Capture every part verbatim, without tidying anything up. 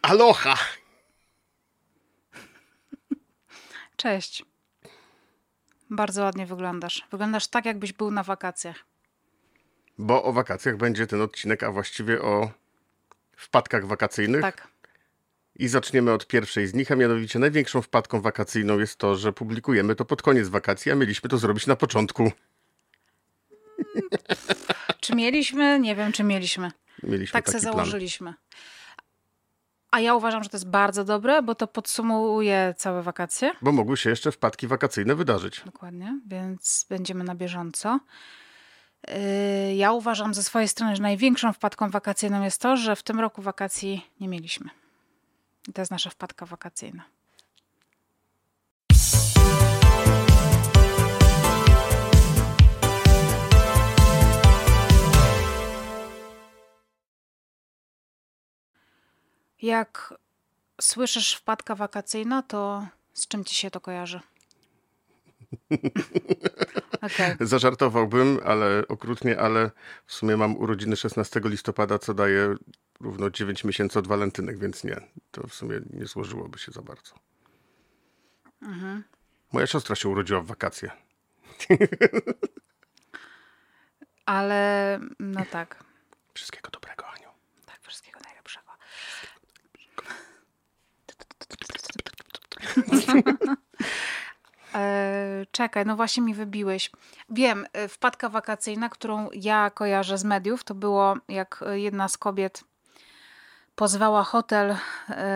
Aloha! Cześć. Bardzo ładnie wyglądasz. Wyglądasz tak, jakbyś był na wakacjach. Bo o wakacjach będzie ten odcinek, a właściwie o wpadkach wakacyjnych. Tak. I zaczniemy od pierwszej z nich, a mianowicie największą wpadką wakacyjną jest to, że publikujemy to pod koniec wakacji, a mieliśmy to zrobić na początku. Czy mieliśmy? Nie wiem, czy mieliśmy. Mieliśmy tak taki se plan. założyliśmy. A ja uważam, że to jest bardzo dobre, bo to podsumuje całe wakacje. Bo mogły się jeszcze wpadki wakacyjne wydarzyć. Dokładnie, więc będziemy na bieżąco. Yy, ja uważam ze swojej strony, że największą wpadką wakacyjną jest to, że w tym roku wakacji nie mieliśmy. I to jest nasza wpadka wakacyjna. Jak słyszysz wpadka wakacyjna, to z czym ci się to kojarzy? Okay. Zażartowałbym, ale okrutnie, ale w sumie mam urodziny szesnastego listopada, co daje równo dziewięć miesięcy od walentynek, więc nie. To w sumie nie złożyłoby się za bardzo. Mhm. Moja siostra się urodziła w wakacje. Ale no tak. Wszystkiego dobrego, Aniu. Tak, wszystkiego najlepszego. e, czekaj, no właśnie mi wybiłeś. Wiem, wpadka wakacyjna, którą ja kojarzę z mediów, to było jak jedna z kobiet pozwała hotel, e,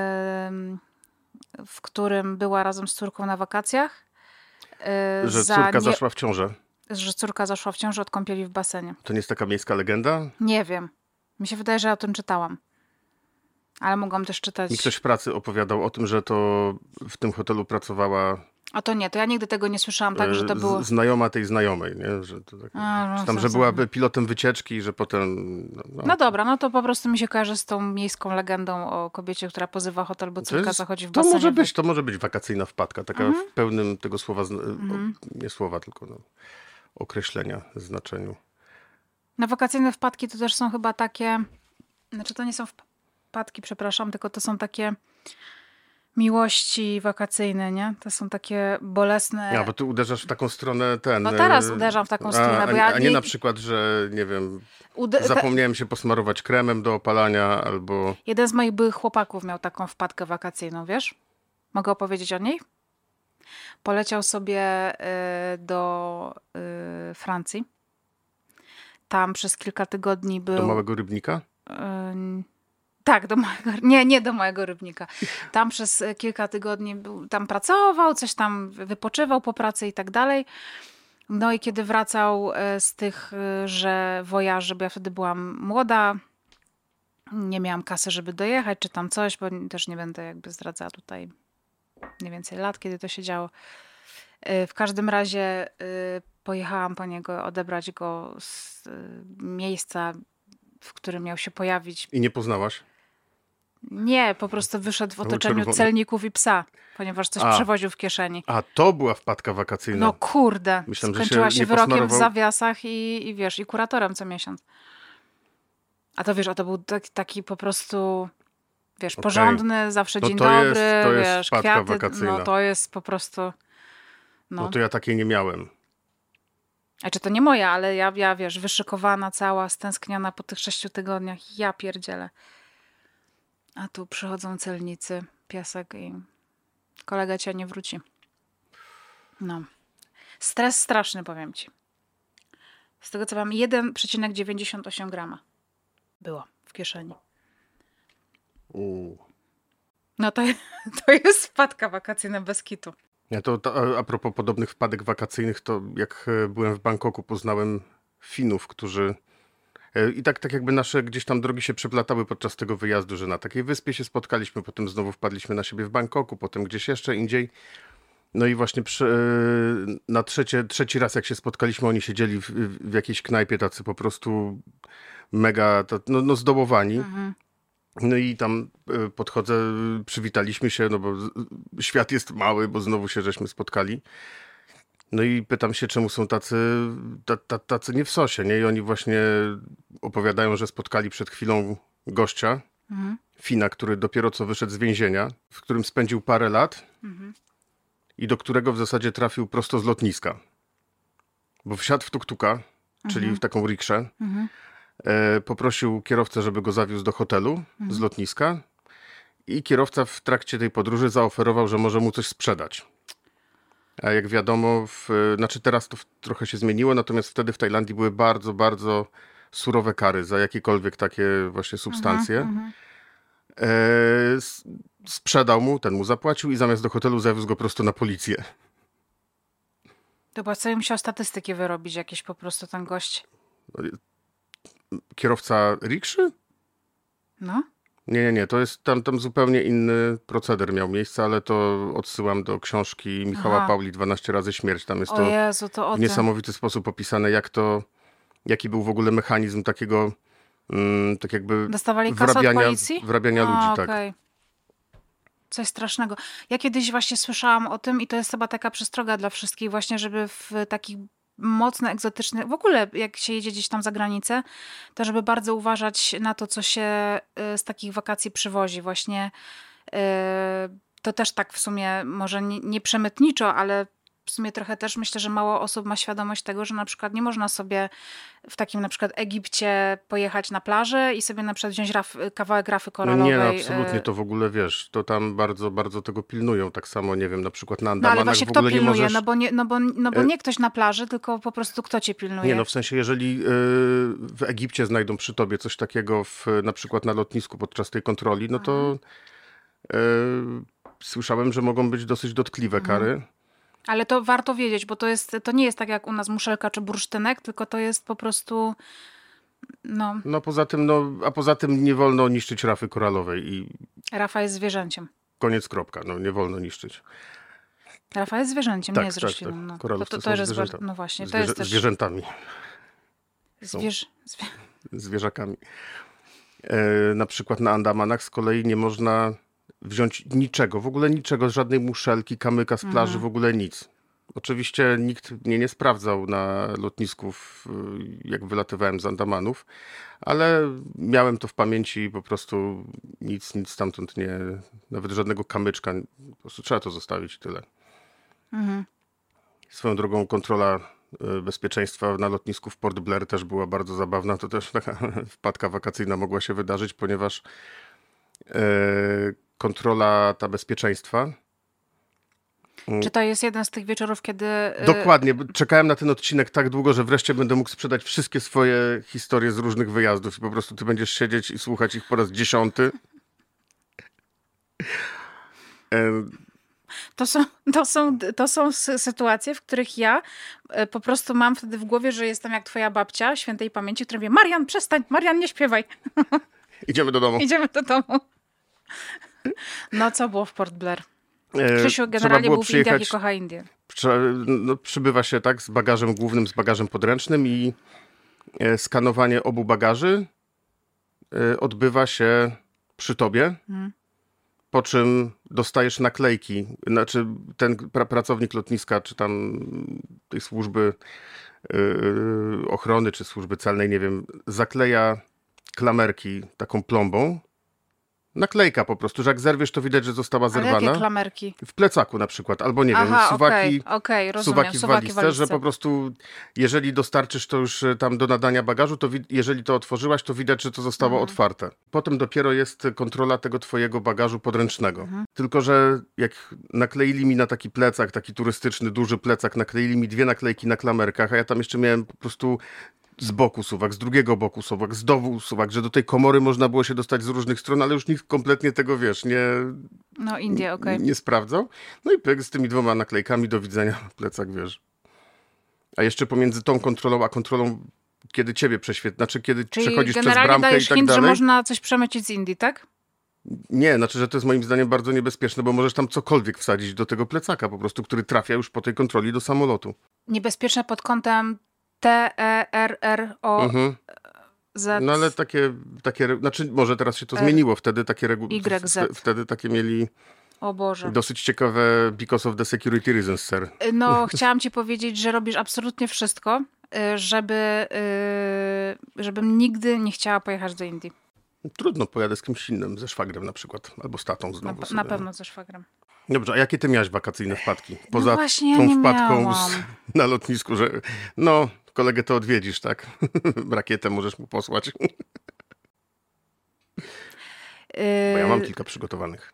w którym była razem z córką na wakacjach. E, Że za córka nie... zaszła w ciążę. Że córka zaszła w ciąży od kąpieli w basenie. To nie jest taka miejska legenda? Nie wiem. Mi się wydaje, że ja o tym czytałam. Ale mogłam też czytać... Mi ktoś w pracy opowiadał o tym, że to w tym hotelu pracowała... A to nie, to ja nigdy tego nie słyszałam tak, że to było... Z, znajoma tej znajomej, nie? Że to tak, A, no, czy tam, to że za- była pilotem wycieczki i że potem... No, no. No dobra, no to po prostu mi się kojarzy z tą miejską legendą o kobiecie, która pozywa hotel, bo To córka jest- zachodzi w To basenie. może być, to może być wakacyjna wpadka, taka Mhm. w pełnym tego słowa, zna- Mhm. o, nie słowa, tylko no, określenia, znaczeniu. Na wakacyjne wpadki to też są chyba takie... Znaczy to nie są wpadki, przepraszam, tylko to są takie miłości wakacyjne, nie? To są takie bolesne... Ja, bo ty uderzasz w taką stronę ten... No teraz e, uderzam w taką a, stronę, a, bo ja a nie nie- na przykład, że nie wiem, Ude- te- zapomniałem się posmarować kremem do opalania albo... Jeden z moich byłych chłopaków miał taką wpadkę wakacyjną, wiesz? Mogę opowiedzieć o niej? Poleciał sobie y, do y, Francji. Tam przez kilka tygodni był... Do małego rybnika? y, tak, do mojego... Nie, nie do mojego rybnika. Tam przez kilka tygodni był, tam pracował, coś tam wypoczywał po pracy i tak dalej. No i kiedy wracał y, z tych, y, że wojaży, bo ja wtedy byłam młoda, nie miałam kasy, żeby dojechać, czy tam coś, bo też nie będę jakby zdradzała tutaj mniej więcej lat, kiedy to się działo. Y, W każdym razie y, pojechałam po niego, odebrać go z y, miejsca, w którym miał się pojawić. I nie poznałaś? Nie, po prostu wyszedł w Był otoczeniu czerwony. celników i psa, ponieważ coś A. przewoził w kieszeni. A, to była wpadka wakacyjna. No kurde, Myślałem, że skończyła się się, nie wyrokiem w posmarował. zawiasach i, i wiesz, i kuratorem co miesiąc. A to wiesz, a to był taki, taki po prostu, wiesz, Okej. porządny, zawsze No dzień to dobry, jest- to jest wiesz, wpadka kwiaty, wakacyjna. no to jest po prostu, No. no. to ja takiej nie miałem. Znaczy to nie moja, ale ja, ja, wiesz, wyszykowana cała, stęskniona po tych sześciu tygodniach, ja pierdzielę. A tu przychodzą celnicy, piesek i kolega cię nie wróci. No. Stres straszny, powiem ci. Z tego co mam, jeden przecinek dziewięćdziesiąt osiem grama było w kieszeni. U. No to, to jest wpadka wakacyjna bez kitu. Ja to, to a- a propos podobnych wpadek wakacyjnych, to jak e, byłem w Bangkoku, poznałem Finów, którzy... e, I tak, tak jakby nasze gdzieś tam drogi się przeplatały podczas tego wyjazdu, że na takiej wyspie się spotkaliśmy, potem znowu wpadliśmy na siebie w Bangkoku, potem gdzieś jeszcze indziej. No i właśnie przy, e, na trzecie, trzeci raz jak się spotkaliśmy, oni siedzieli w, w jakiejś knajpie tacy po prostu mega to, no, no zdołowani. Mhm. No i tam e, podchodzę, przywitaliśmy się, no bo z- świat jest mały, bo znowu się żeśmy spotkali. No i pytam się, czemu są tacy, ta, ta, tacy nie w sosie, nie? I oni właśnie opowiadają, że spotkali przed chwilą gościa, Mhm. Fina, który dopiero co wyszedł z więzienia, w którym spędził parę lat Mhm. i do którego w zasadzie trafił prosto z lotniska. Bo wsiadł w tuk-tuka, czyli w taką rikszę, Mhm. e, poprosił kierowcę, żeby go zawiózł do hotelu z lotniska i kierowca w trakcie tej podróży zaoferował, że może mu coś sprzedać. A jak wiadomo, w, znaczy teraz to w, trochę się zmieniło, natomiast wtedy w Tajlandii były bardzo, bardzo surowe kary za jakiekolwiek takie właśnie substancje. Mhm. E, s- sprzedał mu, ten mu zapłacił i zamiast do hotelu zawiózł go prosto na policję. To chyba sobie musiał statystyki wyrobić jakieś po prostu ten gość. Kierowca rikszy? No. Nie, nie, nie, to jest tam, tam zupełnie inny proceder miał miejsce, ale to odsyłam do książki Michała Aha. Pauli dwanaście razy śmierć. Tam jest O to Jezu, to o w tym. niesamowity sposób opisane, jak to, jaki był w ogóle mechanizm takiego, mm, tak jakby Dostawali kasę od wrabiania, policji? wrabiania A, ludzi, tak. okej. Coś strasznego. Ja kiedyś właśnie słyszałam o tym i to jest chyba taka przestroga dla wszystkich właśnie, żeby w takich mocno egzotycznych, w ogóle jak się jedzie gdzieś tam za granicę, to żeby bardzo uważać na to, co się y, z takich wakacji przywozi. Właśnie y, to też tak w sumie może nie, nie przemytniczo, ale w sumie trochę też myślę, że mało osób ma świadomość tego, że na przykład nie można sobie w takim na przykład Egipcie pojechać na plażę i sobie na przykład wziąć raf, kawałek rafy No koralowej. nie, no absolutnie y, to w ogóle, wiesz, to tam bardzo, bardzo tego pilnują. Tak samo, nie wiem, na przykład na No ale Andamanach właśnie w kto ogóle nie pilnuje? możesz... No bo nie, no bo, no bo E, nie ktoś na plaży, tylko po prostu kto cię pilnuje? Nie, no w sensie, jeżeli y, w Egipcie znajdą przy tobie coś takiego w, na przykład na lotnisku podczas tej kontroli, no to y, słyszałem, że mogą być dosyć dotkliwe kary. Ale to warto wiedzieć, bo to, jest, to nie jest tak jak u nas muszelka czy bursztynek, tylko to jest po prostu no, No poza tym, no, a poza tym nie wolno niszczyć rafy koralowej i Rafa jest zwierzęciem. koniec, kropka. No nie wolno niszczyć. Rafa jest zwierzęciem, Tak, nie jest tak, rośliną. tak. No. To, Koralowce to, są to jest zwierzęta. bardzo, no właśnie, to Zwierzę, jest też zwierzętami, zwierz, zwie... zwierzakami. E, na przykład na Andamanach z kolei nie można wziąć niczego, w ogóle niczego, żadnej muszelki, kamyka z plaży, w ogóle nic. Oczywiście nikt mnie nie sprawdzał na lotnisku, w- jak wylatywałem z Andamanów, ale miałem to w pamięci i po prostu nic, nic stamtąd nie, nawet żadnego kamyczka, po prostu trzeba to zostawić i tyle. Swoją drogą kontrola y, bezpieczeństwa na lotnisku w Port Blair też była bardzo zabawna. To też taka wpadka wakacyjna mogła się wydarzyć, ponieważ e, kontrola ta bezpieczeństwa. Czy to jest jeden z tych wieczorów, kiedy... y, Dokładnie. b- Czekałem na ten odcinek tak długo, że wreszcie będę mógł sprzedać wszystkie swoje historie z różnych wyjazdów i po prostu ty będziesz siedzieć i słuchać ich po raz dziesiąty. E, To są, to, są, to są sy- sytuacje, w których ja e, po prostu mam wtedy w głowie, że jestem jak twoja babcia świętej pamięci, która mówi: Marian, przestań, Marian, nie śpiewaj. Idziemy do domu. Idziemy do domu. No co było w Port Blair? E, Krzysiu trzeba generalnie było był w Indiach i przyjechać, kocha Indię. Trze- no, przybywa się tak z bagażem głównym, z bagażem podręcznym i e, skanowanie obu bagaży e, odbywa się przy tobie, po czym dostajesz naklejki. Znaczy ten pra- pracownik lotniska, czy tam tej służby e, ochrony, czy służby celnej, nie wiem, zakleja klamerki taką plombą. Naklejka po prostu, że jak zerwiesz, to widać, że została Ale zerwana. jakie klamerki? W plecaku na przykład, albo nie wiem, Aha, suwaki, okej, okej, rozumiem. suwaki w Suwaki w walizce, że walizce. po prostu jeżeli dostarczysz to już e, tam do nadania bagażu, to wi- jeżeli to otworzyłaś, to widać, że to zostało Mhm. otwarte. Potem dopiero jest kontrola tego twojego bagażu podręcznego. Mhm. Tylko, że jak nakleili mi na taki plecak, taki turystyczny, duży plecak, nakleili mi dwie naklejki na klamerkach, a ja tam jeszcze miałem po prostu z boku suwak, z drugiego boku suwak, z dołu suwak, że do tej komory można było się dostać z różnych stron, ale już nikt kompletnie tego, wiesz, nie, No Indie, okej. nie sprawdzał. No i pyk, z tymi dwoma naklejkami, do widzenia, plecak, wiesz. A jeszcze pomiędzy tą kontrolą, a kontrolą, kiedy ciebie prześwietla, znaczy kiedy Czyli przechodzisz przez generalnie bramkę i dajesz tak hint, że dalej. można coś przemycić z Indii, tak? Nie, znaczy, że to jest moim zdaniem bardzo niebezpieczne, bo możesz tam cokolwiek wsadzić do tego plecaka po prostu, który trafia już po tej kontroli do samolotu. Niebezpieczne pod kątem T E R R O Mhm. Z. No ale takie, takie, re- znaczy może teraz się to R- zmieniło, wtedy takie reguły, Y Z. wtedy takie mieli O Boże. dosyć ciekawe because of the security reasons, sir. No, chciałam ci powiedzieć, że robisz absolutnie wszystko, y, żeby, y, żebym nigdy nie chciała pojechać do Indii. Trudno, pojadę z kimś innym, ze szwagrem na przykład, albo z tatą Na, znowu pe- sobie. na pewno ze szwagrem. Dobrze, a jakie ty miałaś wakacyjne wpadki? No Poza właśnie, ja tą nie wpadką z, miałam. na lotnisku, że no, kolegę to odwiedzisz, tak? Rakietę możesz mu posłać. Bo ja mam Yy, kilka przygotowanych.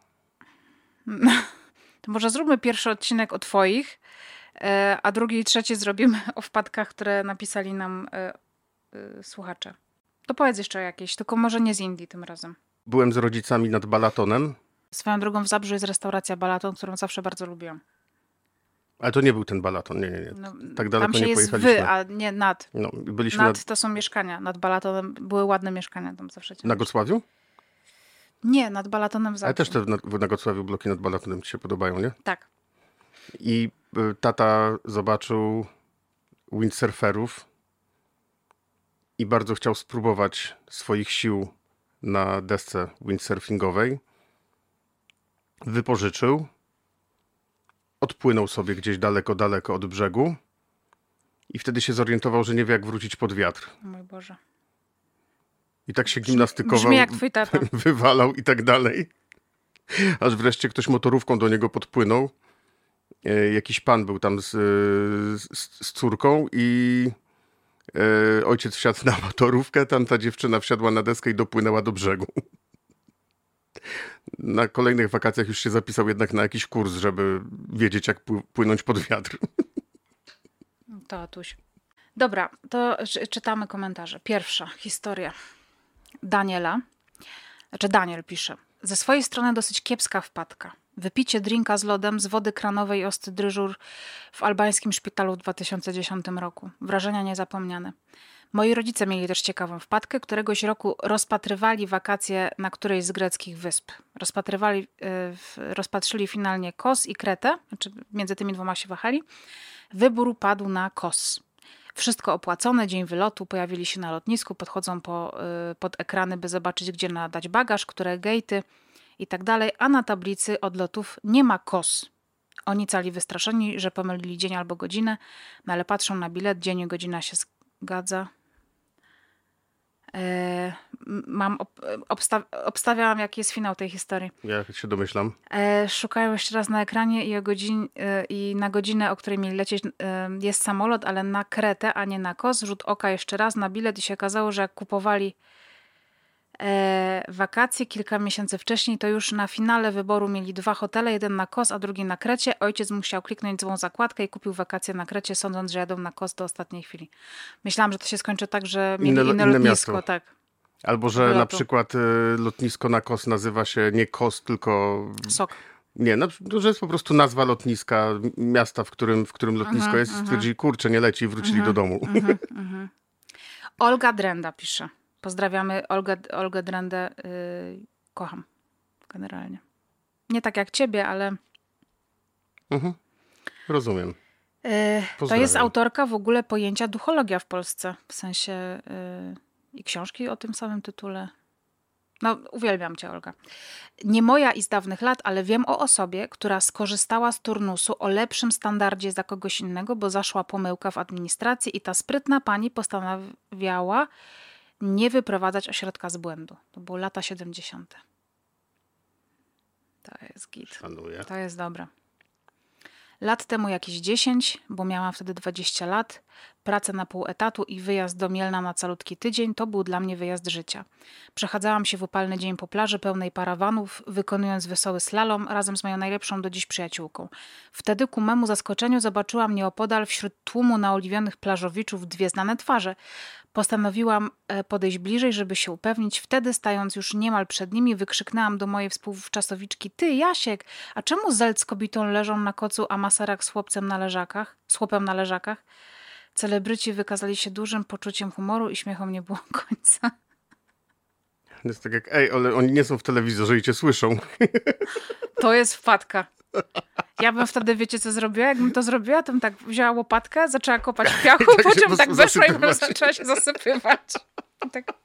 to może zróbmy pierwszy odcinek o twoich, e, a drugi i trzeci zrobimy o wpadkach, które napisali nam e, e, słuchacze. To powiedz jeszcze o jakiejś, tylko może nie z Indii tym razem. Byłem z rodzicami nad Balatonem, Swoją drogą w Zabrzu jest restauracja Balaton, którą zawsze bardzo lubiłam. ale to nie był ten Balaton, nie, nie, nie. No, Tak daleko tam się nie jest pojechaliśmy. wy, a nie nad. No, byliśmy Nad nad, to są mieszkania. Nad Balatonem były ładne mieszkania tam zawsze. na Gocławiu, Nie, nad Balatonem w Zabrzu. ale też te w, na, w na Gocławiu bloki nad Balatonem ci się podobają, nie? Tak. I y, tata zobaczył windsurferów i bardzo chciał spróbować swoich sił na desce windsurfingowej. Wypożyczył, odpłynął sobie gdzieś daleko, daleko od brzegu i wtedy się zorientował, że nie wie, jak wrócić pod wiatr. O mój Boże. I tak się gimnastykował, Brzmi jak twój tata. wywalał i tak dalej. Aż wreszcie ktoś motorówką do niego podpłynął. E, Jakiś pan był tam z, z, z córką i e, ojciec wsiadł na motorówkę, tamta dziewczyna wsiadła na deskę i dopłynęła do brzegu. Na kolejnych wakacjach już się zapisał jednak na jakiś kurs, żeby wiedzieć, jak pły- płynąć pod wiatr. To Atuś. Dobra, to czy- czytamy komentarze. Pierwsza historia Daniela. Znaczy Daniel pisze. Ze swojej strony dosyć kiepska wpadka. Wypicie drinka z lodem z wody kranowej i ostry dyżur w albańskim szpitalu w dwa tysiące dziesiątym roku. Wrażenia niezapomniane. Moi rodzice mieli też ciekawą wpadkę. Któregoś roku rozpatrywali wakacje na którejś z greckich wysp. Rozpatrywali, yy, w- rozpatrzyli finalnie Kos i Kretę. Znaczy między tymi dwoma się wahali. Wybór padł na Kos. Wszystko opłacone, dzień wylotu, pojawili się na lotnisku, podchodzą po, y, pod ekrany, by zobaczyć, gdzie nadać bagaż, które gatey i tak dalej, a na tablicy odlotów nie ma Kos. Oni cali wystraszeni, że pomylili dzień albo godzinę, no ale patrzą na bilet, dzień i godzina się zgadza. E, mam ob, obsta, obstawiałam, jaki jest finał tej historii. Ja się domyślam. E, szukają jeszcze raz na ekranie i, o godzin, e, i na godzinę, o której mieli lecieć, e, jest samolot, ale na Kretę, a nie na Kos. Rzut oka jeszcze raz na bilet i się okazało, że jak kupowali e, wakacje kilka miesięcy wcześniej, to już na finale wyboru mieli dwa hotele, jeden na Kos, a drugi na Krecie. Ojciec musiał kliknąć złą zakładkę i kupił wakacje na Krecie, sądząc, że jadą na Kos do ostatniej chwili. Myślałam, że to się skończy tak, że mieli Inne inne, lo- inne lotnisko. miasto. Tak. Albo, że Wylotu. na przykład y, lotnisko na Kos nazywa się nie Kos, tylko... Sok. Nie, no, że jest po prostu nazwa lotniska, m- miasta, w którym, w którym lotnisko jest. I stwierdzili, kurczę, nie leci i wrócili do domu. Olga Drenda pisze. Pozdrawiamy Olgę, Olgę Drendę. Yy, kocham generalnie. Nie tak jak ciebie, ale Mhm. Rozumiem. yy, to jest Pozdrawiam. autorka w ogóle pojęcia duchologia w Polsce. W sensie yy, i książki o tym samym tytule. No, uwielbiam cię, Olga. Nie moja i z dawnych lat, ale wiem o osobie, która skorzystała z turnusu o lepszym standardzie za kogoś innego, bo zaszła pomyłka w administracji i ta sprytna pani postanawiała nie wyprowadzać ośrodka z błędu. To były lata siedemdziesiąte. To jest git. Szanuję. To jest dobre. Lat temu jakieś dziesięć, bo miałam wtedy dwadzieścia lat, pracę na pół etatu i wyjazd do Mielna na calutki tydzień to był dla mnie wyjazd życia. Przechadzałam się w upalny dzień po plaży pełnej parawanów, wykonując wesoły slalom razem z moją najlepszą do dziś przyjaciółką. Wtedy ku memu zaskoczeniu zobaczyłam nieopodal wśród tłumu naoliwionych plażowiczów dwie znane twarze. Postanowiłam e, podejść bliżej, żeby się upewnić. Wtedy, stając już niemal przed nimi, wykrzyknęłam do mojej współczasowiczki: ty, Jasiek, a czemu Zel z kobietą leżą na kocu, a Maserak z chłopcem na leżakach, z chłopem na leżakach? Celebryci wykazali się dużym poczuciem humoru i śmiechom nie było końca. To jest tak jak, ej, ale oni nie są w telewizorze i cię słyszą. To jest wpadka. Ja bym wtedy, wiecie co zrobiła? Jakbym to zrobiła, to bym tak wzięła łopatkę, zaczęła kopać w piachu, tak się po po czym prostu tak weszła i zasypywać. zaczęła się zasypywać. I tak.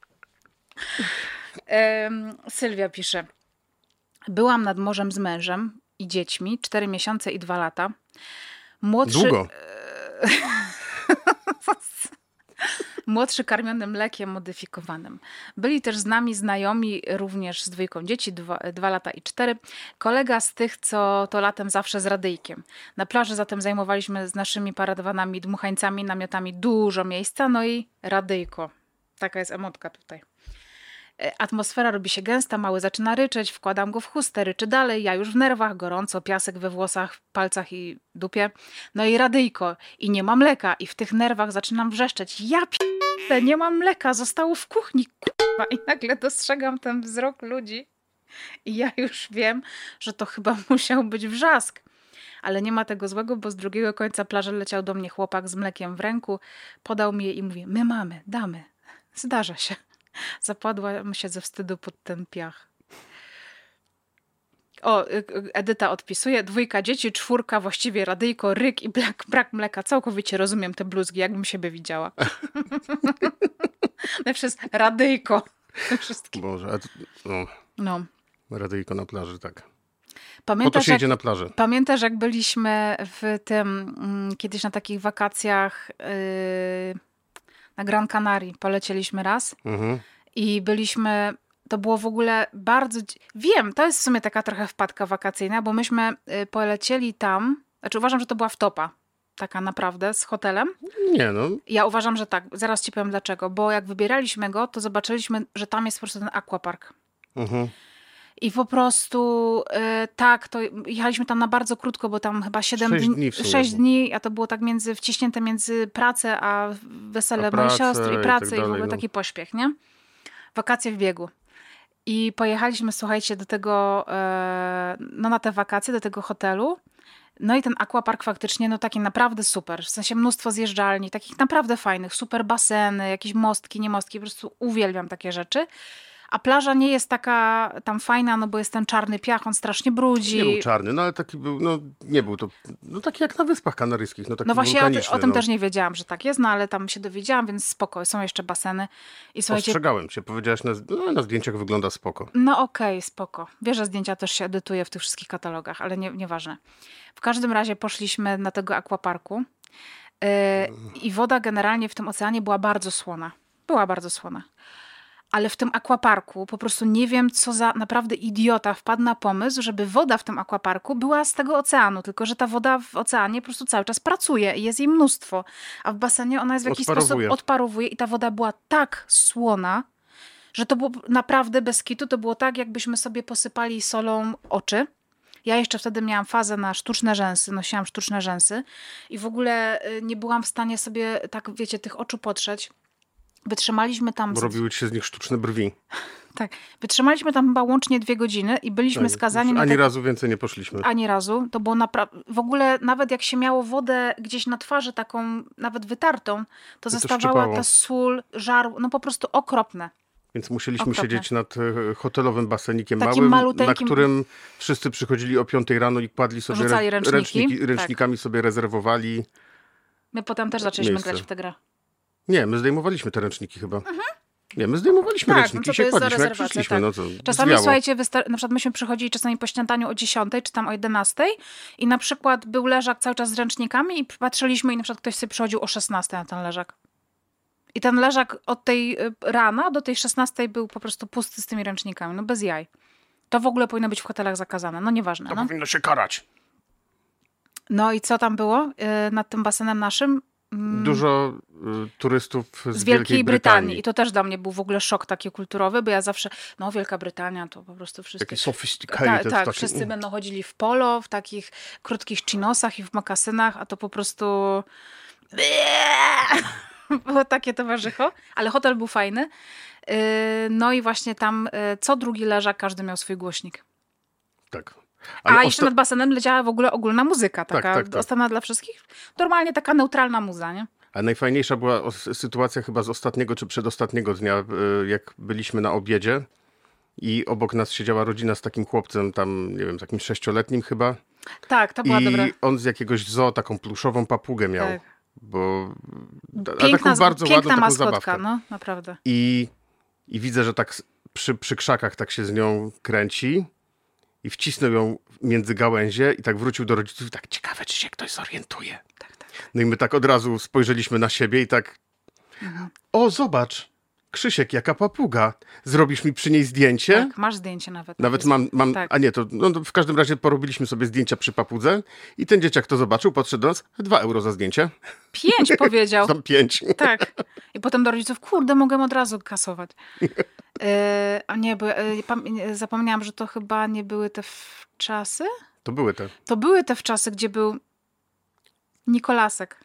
Em, Sylwia pisze. Byłam nad morzem z mężem i dziećmi, cztery miesiące i dwa lata. Młodszy... Długo. Młodszy karmiony mlekiem modyfikowanym. Byli też z nami znajomi również z dwójką dzieci, dwa, dwa lata i cztery. Kolega z tych, co to latem zawsze z radyjkiem. Na plaży zatem zajmowaliśmy z naszymi parawanami, dmuchańcami, namiotami dużo miejsca, no i radyjko. Taka jest emotka tutaj. Atmosfera robi się gęsta, mały zaczyna ryczeć, wkładam go w chustę, ryczy dalej, ja już w nerwach, gorąco, piasek we włosach, palcach i dupie. No i radyjko, i nie ma mleka, i w tych nerwach zaczynam wrzeszczeć. Ja p***e, nie mam mleka, zostało w kuchni, k***a. I nagle dostrzegam ten wzrok ludzi i ja już wiem, że to chyba musiał być wrzask. Ale nie ma tego złego, bo z drugiego końca plaży leciał do mnie chłopak z mlekiem w ręku, podał mi je i mówi, my mamy, damy. Zdarza się. Zapadłam się ze wstydu pod ten piach. O, Edyta odpisuje. Dwójka dzieci, czwórka, właściwie radyjko, ryk i brak, brak mleka. Całkowicie rozumiem te bluzgi, jakbym siebie widziała. Najpierw jest radyjko. Wszystkim. Boże, a to, no, No. radyjko na plaży, tak. Pamiętasz, Po to się jak, jedzie na plaży. Pamiętasz, jak byliśmy w tym, mm, kiedyś na takich wakacjach yy, na Gran Canaria. Polecieliśmy raz. Mhm. I byliśmy, to było w ogóle bardzo, wiem, to jest w sumie taka trochę wpadka wakacyjna, bo myśmy y, polecieli tam, znaczy uważam, że to była wtopa, taka naprawdę, z hotelem. Nie no. Ja uważam, że tak, zaraz ci powiem dlaczego, bo jak wybieraliśmy go, to zobaczyliśmy, że tam jest po prostu ten aquapark. Mhm. I po prostu y, tak, to jechaliśmy tam na bardzo krótko, bo tam chyba siedem Sześć dni, dni w sumie sześć było. dni, a to było tak między, wciśnięte między pracę, a wesele A mojej pracę siostry i i pracę tak i w ogóle dalej, no. taki pośpiech, nie? Wakacje w biegu. I pojechaliśmy, słuchajcie, do tego, e, no na te wakacje, do tego hotelu. No i ten aquapark faktycznie, no taki naprawdę super. W sensie mnóstwo zjeżdżalni, takich naprawdę fajnych, super baseny, jakieś mostki, nie mostki. Po prostu uwielbiam takie rzeczy. A plaża nie jest taka tam fajna, no bo jest ten czarny piach, on strasznie brudzi. Nie był czarny, no ale taki był, no nie był to, no taki jak na Wyspach Kanaryjskich, no taki No właśnie, ja o, ty- wulkaniczny. o tym no. też nie wiedziałam, że tak jest, no ale tam się dowiedziałam, więc spoko, są jeszcze baseny. I słuchajcie, Ostrzegałem cię, powiedziałaś, na, no, na zdjęciach wygląda spoko. no okej, spoko. Wiesz, że zdjęcia też się edytuje w tych wszystkich katalogach, ale nie, nieważne. W każdym razie poszliśmy na tego aquaparku yy, i woda generalnie w tym oceanie była bardzo słona. Była bardzo słona. Ale w tym aquaparku po prostu nie wiem, co za naprawdę idiota wpadł na pomysł, żeby woda w tym aquaparku była z tego oceanu, tylko że ta woda w oceanie po prostu cały czas pracuje i jest jej mnóstwo, a w basenie ona jest w jakiś Odparowuje. sposób odparowuje i ta woda była tak słona, że to było naprawdę bez kitu, to było tak, jakbyśmy sobie posypali solą oczy. Ja jeszcze wtedy miałam fazę na sztuczne rzęsy, nosiłam sztuczne rzęsy i w ogóle y, nie byłam w stanie sobie tak, wiecie, tych oczu potrzeć. Wytrzymaliśmy tam... Bo robiły ci się z nich sztuczne brwi. Tak, wytrzymaliśmy tam chyba łącznie dwie godziny i byliśmy Tak, skazani już na ani te... razu więcej nie poszliśmy. Ani razu. To było naprawdę... W ogóle nawet jak się miało wodę gdzieś na twarzy taką nawet wytartą, to, to zostawała szczypało. ta sól, żar, no po prostu okropne. Więc musieliśmy Okropne. siedzieć nad e, hotelowym basenikiem Takim małym, maluteńkim- na którym wszyscy przychodzili o piątej rano i kładli sobie Rzucali re- ręczniki. ręczniki, ręcznikami sobie rezerwowali. My potem też zaczęliśmy Miejsce. grać w tę grę. Nie, my zdejmowaliśmy te ręczniki chyba. Nie, my zdejmowaliśmy Tak, ręczniki no i co to się jest za kładliśmy, jak rezerwacja, przyszliśmy. tak. No to Czasami, zwiało. słuchajcie, wystar- na przykład myśmy przychodzili czasami po śniadaniu o dziesiątej, czy tam o jedenastej i na przykład był leżak cały czas z ręcznikami i patrzyliśmy i na przykład ktoś sobie przychodził o szesnastej na ten leżak. I ten leżak od tej y, rana do tej szesnastej był po prostu pusty z tymi ręcznikami. No bez jaj. To w ogóle powinno być w hotelach zakazane. No nieważne. To No, powinno się karać. no i co tam było y, nad tym basenem naszym? Dużo y, turystów z, Z Wielkiej Brytanii. Brytanii. I to też dla mnie był w ogóle szok taki kulturowy, bo ja zawsze, no Wielka Brytania to po prostu wszyscy... Taki Ta, sophisticated. tak, taki, wszyscy będą chodzili w polo, w takich krótkich chinosach i w mokasynach, a to po prostu... Było takie towarzycho, ale hotel był fajny. Yy, No i właśnie tam yy, co drugi leżak każdy miał swój głośnik. Tak. A Ale jeszcze osta- nad basenem leciała w ogóle ogólna muzyka, taka tak, tak. dostępna dla wszystkich. Normalnie taka neutralna muza, nie? A najfajniejsza była os- sytuacja chyba z ostatniego czy przedostatniego dnia, y, jak byliśmy na obiedzie i obok nas siedziała rodzina z takim chłopcem, tam nie wiem, takim sześcioletnim chyba. Tak, to była I dobra. on z jakiegoś zoo taką pluszową papugę miał. Tak. Bo a Piękna, taką bardzo piękna ładną taką maskotka, zabawkę. no naprawdę. I, I widzę, że tak s- przy, przy krzakach tak się z nią kręci i wcisnął ją między gałęzie i tak wrócił do rodziców i tak ciekawe, czy się ktoś zorientuje. Tak, tak. No i my tak od razu spojrzeliśmy na siebie i tak O, zobacz, Krzysiek, jaka papuga. Zrobisz mi przy niej zdjęcie? Tak, masz zdjęcie nawet. Nawet Jest- mam, mam tak. a nie, to no, to w każdym razie porobiliśmy sobie zdjęcia przy papudze i ten dzieciak to zobaczył, podszedł do nas, dwa euro za zdjęcie. Pięć powiedział. Tam pięć. Tak. I potem do rodziców, kurde, mogę od razu kasować. E, a nie, bo e, pam- zapomniałam, że to chyba nie były te w- czasy? To były te. To były te w czasy, gdzie był Nikolasek.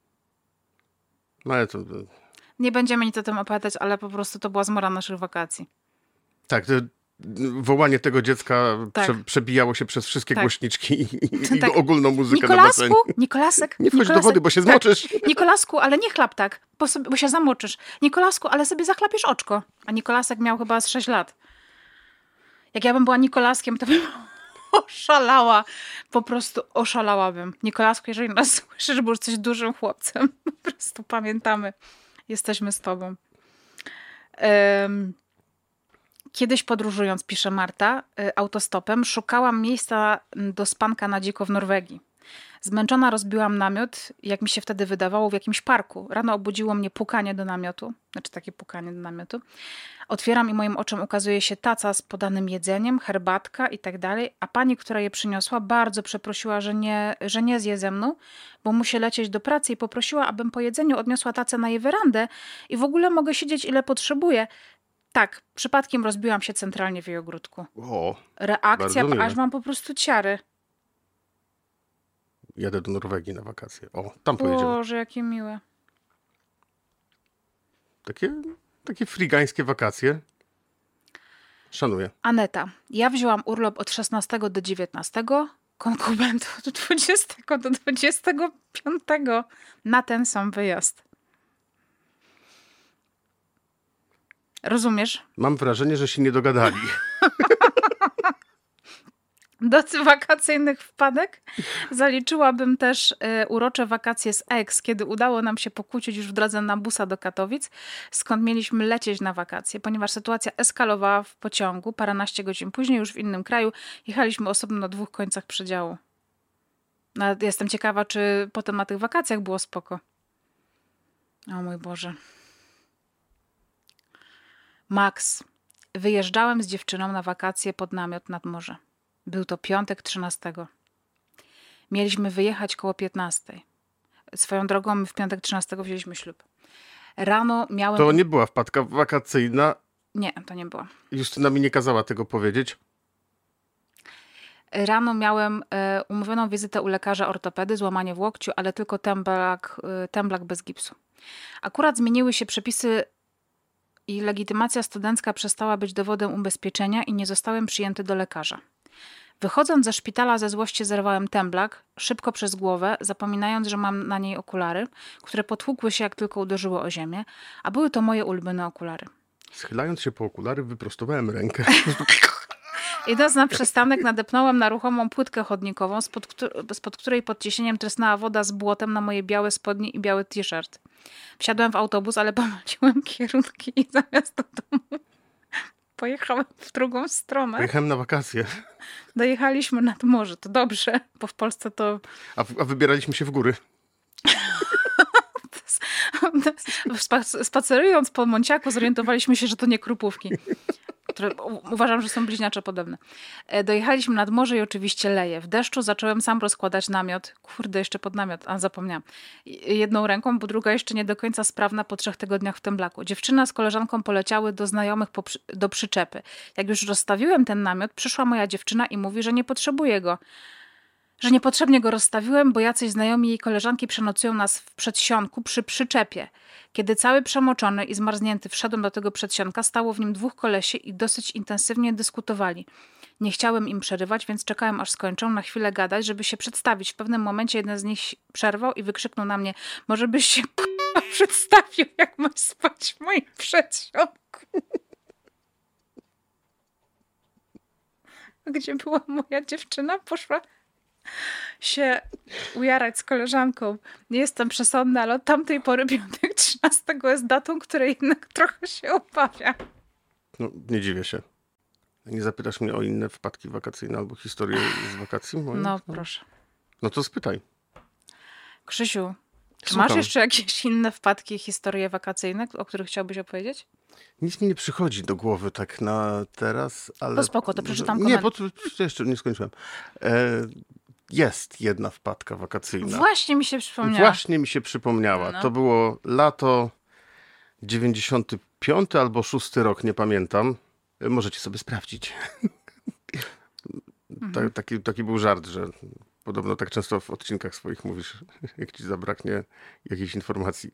No ale to, Nie będziemy nic o tym opowiadać, ale po prostu to była zmora naszych wakacji. tak, to wołanie tego dziecka Tak. prze, przebijało się przez wszystkie Tak. głośniczki i, i Tak. ogólną muzykę na basenie. Nikolasku, Nikolasek, Nie wchodź do Nikolasek. wody, bo się Tak. zmoczysz. Nikolasku, ale nie chlap tak, bo, sobie, bo się zamoczysz. Nikolasku, ale sobie zachlapiesz oczko. A Nikolasek miał chyba z sześć lat. Jak ja bym była Nikolaskiem, to bym oszalała. Po prostu oszalałabym. Nikolasku, jeżeli nas słyszysz, bo jesteś dużym chłopcem, po prostu pamiętamy. Jesteśmy z tobą. Em, Kiedyś podróżując, pisze Marta, y, autostopem, szukałam miejsca do spanka na dziko w Norwegii. Zmęczona rozbiłam namiot, jak mi się wtedy wydawało, w jakimś parku. Rano obudziło mnie pukanie do namiotu, znaczy takie pukanie do namiotu. Otwieram i moim oczom ukazuje się taca z podanym jedzeniem, herbatka i tak dalej, a pani, która je przyniosła, bardzo przeprosiła, że nie, że nie zje ze mną, bo musi lecieć do pracy i poprosiła, abym po jedzeniu odniosła tacę na jej werandę i w ogóle mogę siedzieć ile potrzebuję. Tak, przypadkiem rozbiłam się centralnie w jej ogródku. O, Reakcja, Bardzo miłe. aż mam po prostu ciary. jadę do Norwegii na wakacje. O, tam pojedziemy. Boże, jakie miłe. Takie, takie frigańskie wakacje. Szanuję. Aneta, ja wzięłam urlop od szesnastego do dziewiętnastego, konkubent od dwudziestego do dwudziestego piątego na ten sam wyjazd. Rozumiesz? Mam wrażenie, że się nie dogadali. Do wakacyjnych wpadek zaliczyłabym też y, urocze wakacje z ex, kiedy udało nam się pokłócić już w drodze na busa do Katowic, skąd mieliśmy lecieć na wakacje, ponieważ sytuacja eskalowała w pociągu. Paręnaście godzin później, już w innym kraju, jechaliśmy osobno na dwóch końcach przedziału. No, jestem ciekawa, czy potem na tych wakacjach było spoko. O mój Boże. Max. Wyjeżdżałem z dziewczyną na wakacje pod namiot nad morze. Był to piątek trzynastego. Mieliśmy wyjechać koło piętnastej. Swoją drogą my w piątek trzynastego wzięliśmy ślub. Rano miałem... To nie była wpadka wakacyjna. Nie, to nie było. Justyna mi nie kazała tego powiedzieć. Rano miałem e, umówioną wizytę u lekarza ortopedy, złamanie w łokciu, ale tylko temblak, e, temblak bez gipsu. Akurat zmieniły się przepisy i legitymacja studencka przestała być dowodem ubezpieczenia i nie zostałem przyjęty do lekarza. Wychodząc ze szpitala ze złości zerwałem temblak, szybko przez głowę, zapominając, że mam na niej okulary, które potłukły się jak tylko uderzyły o ziemię, a były to moje ulubione okulary. Schylając się po okulary, wyprostowałem rękę. Idąc na przystanek, nadepnąłem na ruchomą płytkę chodnikową, spod, któ- spod której pod ciśnieniem trysnęła woda z błotem na moje białe spodnie i biały t-shirt. Wsiadłem w autobus, ale pomyliłem kierunki i zamiast do domu pojechałem w drugą stronę. Pojechałem na wakacje, Dojechaliśmy nad morze. To dobrze, bo w Polsce to... a, w- a wybieraliśmy się w góry. Spa- Spacerując po Monciaku zorientowaliśmy się, że to nie Krupówki, które u- uważam, że są bliźniacze podobne. E, Dojechaliśmy nad morze i oczywiście leje. W deszczu zacząłem sam rozkładać namiot. Kurde, jeszcze pod namiot, a zapomniałam. I- Jedną ręką, bo druga jeszcze nie do końca sprawna po trzech tygodniach w temblaku. Dziewczyna z koleżanką poleciały do znajomych po przy- do przyczepy. Jak już rozstawiłem ten namiot, przyszła moja dziewczyna i mówi, że nie potrzebuje go. Że niepotrzebnie go rozstawiłem, bo jacyś znajomi jej koleżanki przenocują nas w przedsionku przy przyczepie. Kiedy cały przemoczony i zmarznięty wszedłem do tego przedsionka, stało w nim dwóch kolesi i dosyć intensywnie dyskutowali. Nie chciałem im przerywać, więc czekałem, aż skończą, na chwilę gadać, żeby się przedstawić. W pewnym momencie jeden z nich przerwał i wykrzyknął na mnie: może byś się k***a przedstawił, jak masz spać w moim przedsionku. Gdzie była moja dziewczyna? Poszła się ujarać z koleżanką. Nie jestem przesądna, ale od tamtej pory piątek trzynastego jest datą, której jednak trochę się obawiam. No, nie dziwię się. Nie zapytasz mnie o inne wpadki wakacyjne albo historie z wakacji? Moje? No proszę. No to spytaj. Krzysiu, Czy masz Słucham. jeszcze jakieś inne wpadki, historie wakacyjne, o których chciałbyś opowiedzieć? Nic mi nie przychodzi do głowy tak na teraz, ale... To spoko, to przeczytam Nie, komentarz. bo jeszcze nie skończyłem. E, jest jedna wpadka wakacyjna. Właśnie mi się przypomniało. Właśnie mi się przypomniała. No. To było lato dziewięćdziesiąty piąty albo szósty rok, nie pamiętam. E, Możecie sobie sprawdzić. Ta, taki, taki był żart, że podobno tak często w odcinkach swoich mówisz, jak ci zabraknie jakiejś informacji.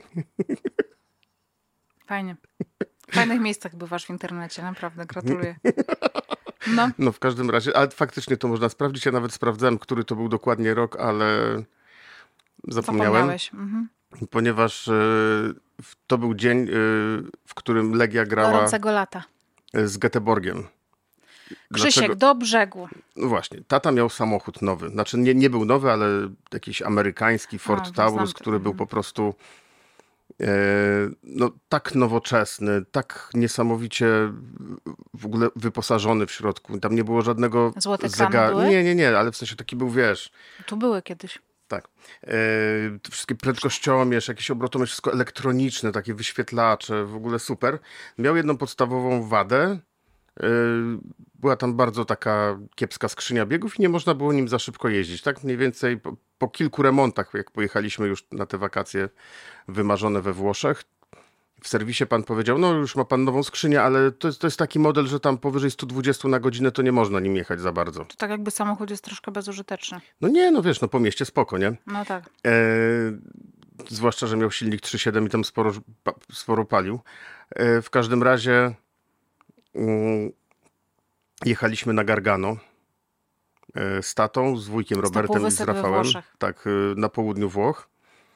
Fajnie. W fajnych miejscach bywasz w internecie, naprawdę, gratuluję. No, No w każdym razie, ale faktycznie to można sprawdzić. Ja nawet sprawdzałem, który to był dokładnie rok, ale zapomniałem. zapomniałeś. Mhm. Ponieważ e, w- to był dzień, e, w którym Legia grała Gorącego lata. e, z Göteborgiem. Krzysiek, Dlaczego? do brzegu. No właśnie, tata miał samochód nowy. Znaczy nie, nie był nowy, ale jakiś amerykański Ford to Taurus, znam. który był po prostu e, no, tak nowoczesny, tak niesamowicie w ogóle wyposażony w środku. Tam nie było żadnego Złote krany zega- były? Nie, nie, nie, ale w sensie taki był, wiesz, Tu były kiedyś. tak. E, te wszystkie prędkościomierz, jakieś obrotomierz, wszystko elektroniczne, takie wyświetlacze, w ogóle super. Miał jedną podstawową wadę. E, była tam bardzo taka kiepska skrzynia biegów i nie można było nim za szybko jeździć. Tak mniej więcej po, po kilku remontach, jak pojechaliśmy już na te wakacje wymarzone we Włoszech, w serwisie pan powiedział, no już ma pan nową skrzynię, ale to jest, to jest taki model, że tam powyżej sto dwadzieścia na godzinę to nie można nim jechać za bardzo. To tak jakby samochód jest troszkę bezużyteczny. No nie, no wiesz, no po mieście spoko, nie? No tak. E, zwłaszcza, że miał silnik trzy przecinek siedem i tam sporo, pa, sporo palił. E, w każdym razie mm, jechaliśmy na Gargano e, z tatą, z wujkiem Robertem i z półwysep we Rafałem. Włoszech. Tak, e, na południu Włoch.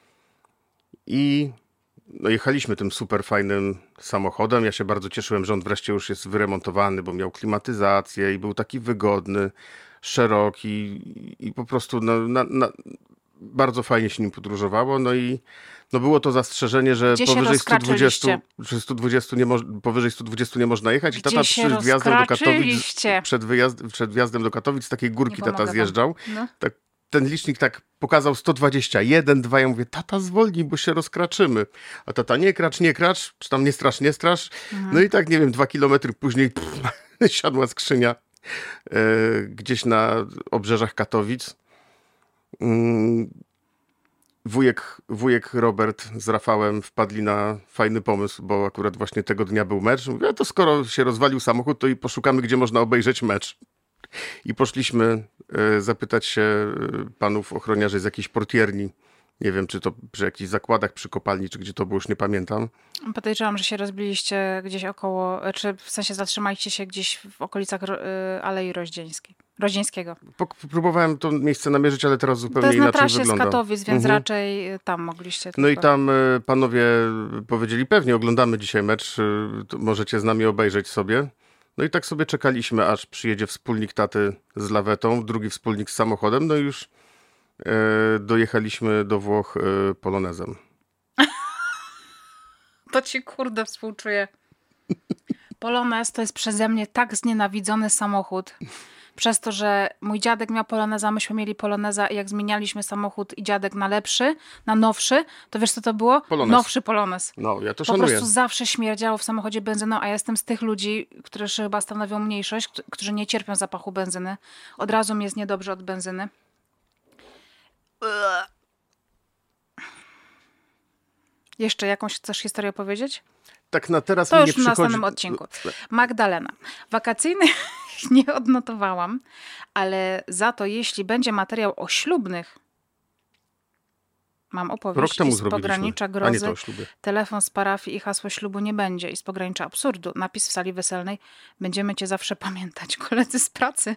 I no, jechaliśmy tym super fajnym samochodem. Ja się bardzo cieszyłem, że on wreszcie już jest wyremontowany, bo miał klimatyzację i był taki wygodny, szeroki i, i po prostu no, na, na, bardzo fajnie się nim podróżowało. No i no było to zastrzeżenie, że Gdzie się powyżej sto dwadzieścia, rozkraczyliście? że sto dwadzieścia nie moż, powyżej sto dwadzieścia nie można jechać. I Gdzie tata się przed wjazdem do Katowic, rozkraczyliście? przed, wyjazd, przed wjazdem do Katowic z takiej górki Nie tata pomogę wam. zjeżdżał. No. Tak, ten licznik tak pokazał sto dwadzieścia jeden, dwa. Ja mówię, tata zwolnij, bo się rozkraczymy. A tata, nie kracz, nie kracz, czy tam nie strasz, nie strasz. No i tak, nie wiem, dwa kilometry później pff, siadła skrzynia e, gdzieś na obrzeżach Katowic. Mm, Wujek, wujek Robert z Rafałem wpadli na fajny pomysł, bo akurat właśnie tego dnia był mecz. Mówię, a to skoro się rozwalił samochód, to i poszukamy, gdzie można obejrzeć mecz. I poszliśmy e, zapytać się e, panów ochroniarzy z jakiejś portierni. Nie wiem, czy to przy jakichś zakładach, przy kopalni, czy gdzie to było, już nie pamiętam. Podejrzewam, że się rozbiliście gdzieś około, czy w sensie zatrzymaliście się gdzieś w okolicach ro- y, Alei Roździeńskiej. Roździeńskiego. Pok- Próbowałem to miejsce namierzyć, ale teraz zupełnie To jest na inaczej trasie wygląda. z Katowic, więc Mhm. raczej y, tam mogliście. No i tylko- tam e, panowie powiedzieli, pewnie oglądamy dzisiaj mecz, e, to możecie z nami obejrzeć sobie. No i tak sobie czekaliśmy, aż przyjedzie wspólnik taty z lawetą, drugi wspólnik z samochodem, no i już e, dojechaliśmy do Włoch e, polonezem. To ci kurde współczuję. Polonez to jest przeze mnie tak znienawidzony samochód. Przez to, że mój dziadek miał Poloneza, myśmy mieli Poloneza i jak zmienialiśmy samochód i dziadek na lepszy, na nowszy, to wiesz co to było? Polonez. Nowszy Polonez. No, ja to Po szanuję. prostu zawsze śmierdziało w samochodzie benzyną, a ja jestem z tych ludzi, którzy chyba stanowią mniejszość, któ- którzy nie cierpią zapachu benzyny. Od razu mi jest niedobrze od benzyny. Jeszcze jakąś chcesz historię powiedzieć? Tak na teraz To mi nie już w przychodzi... następnym odcinku. Magdalena. Wakacyjnych nie odnotowałam, ale za to jeśli będzie materiał o ślubnych, mam Rok opowieść temu i z zrobiliśmy, pogranicza a nie grozy, to o ślubie. telefon z parafii i hasło ślubu nie będzie i z pogranicza absurdu, napis w sali weselnej, będziemy cię zawsze pamiętać, koledzy z pracy.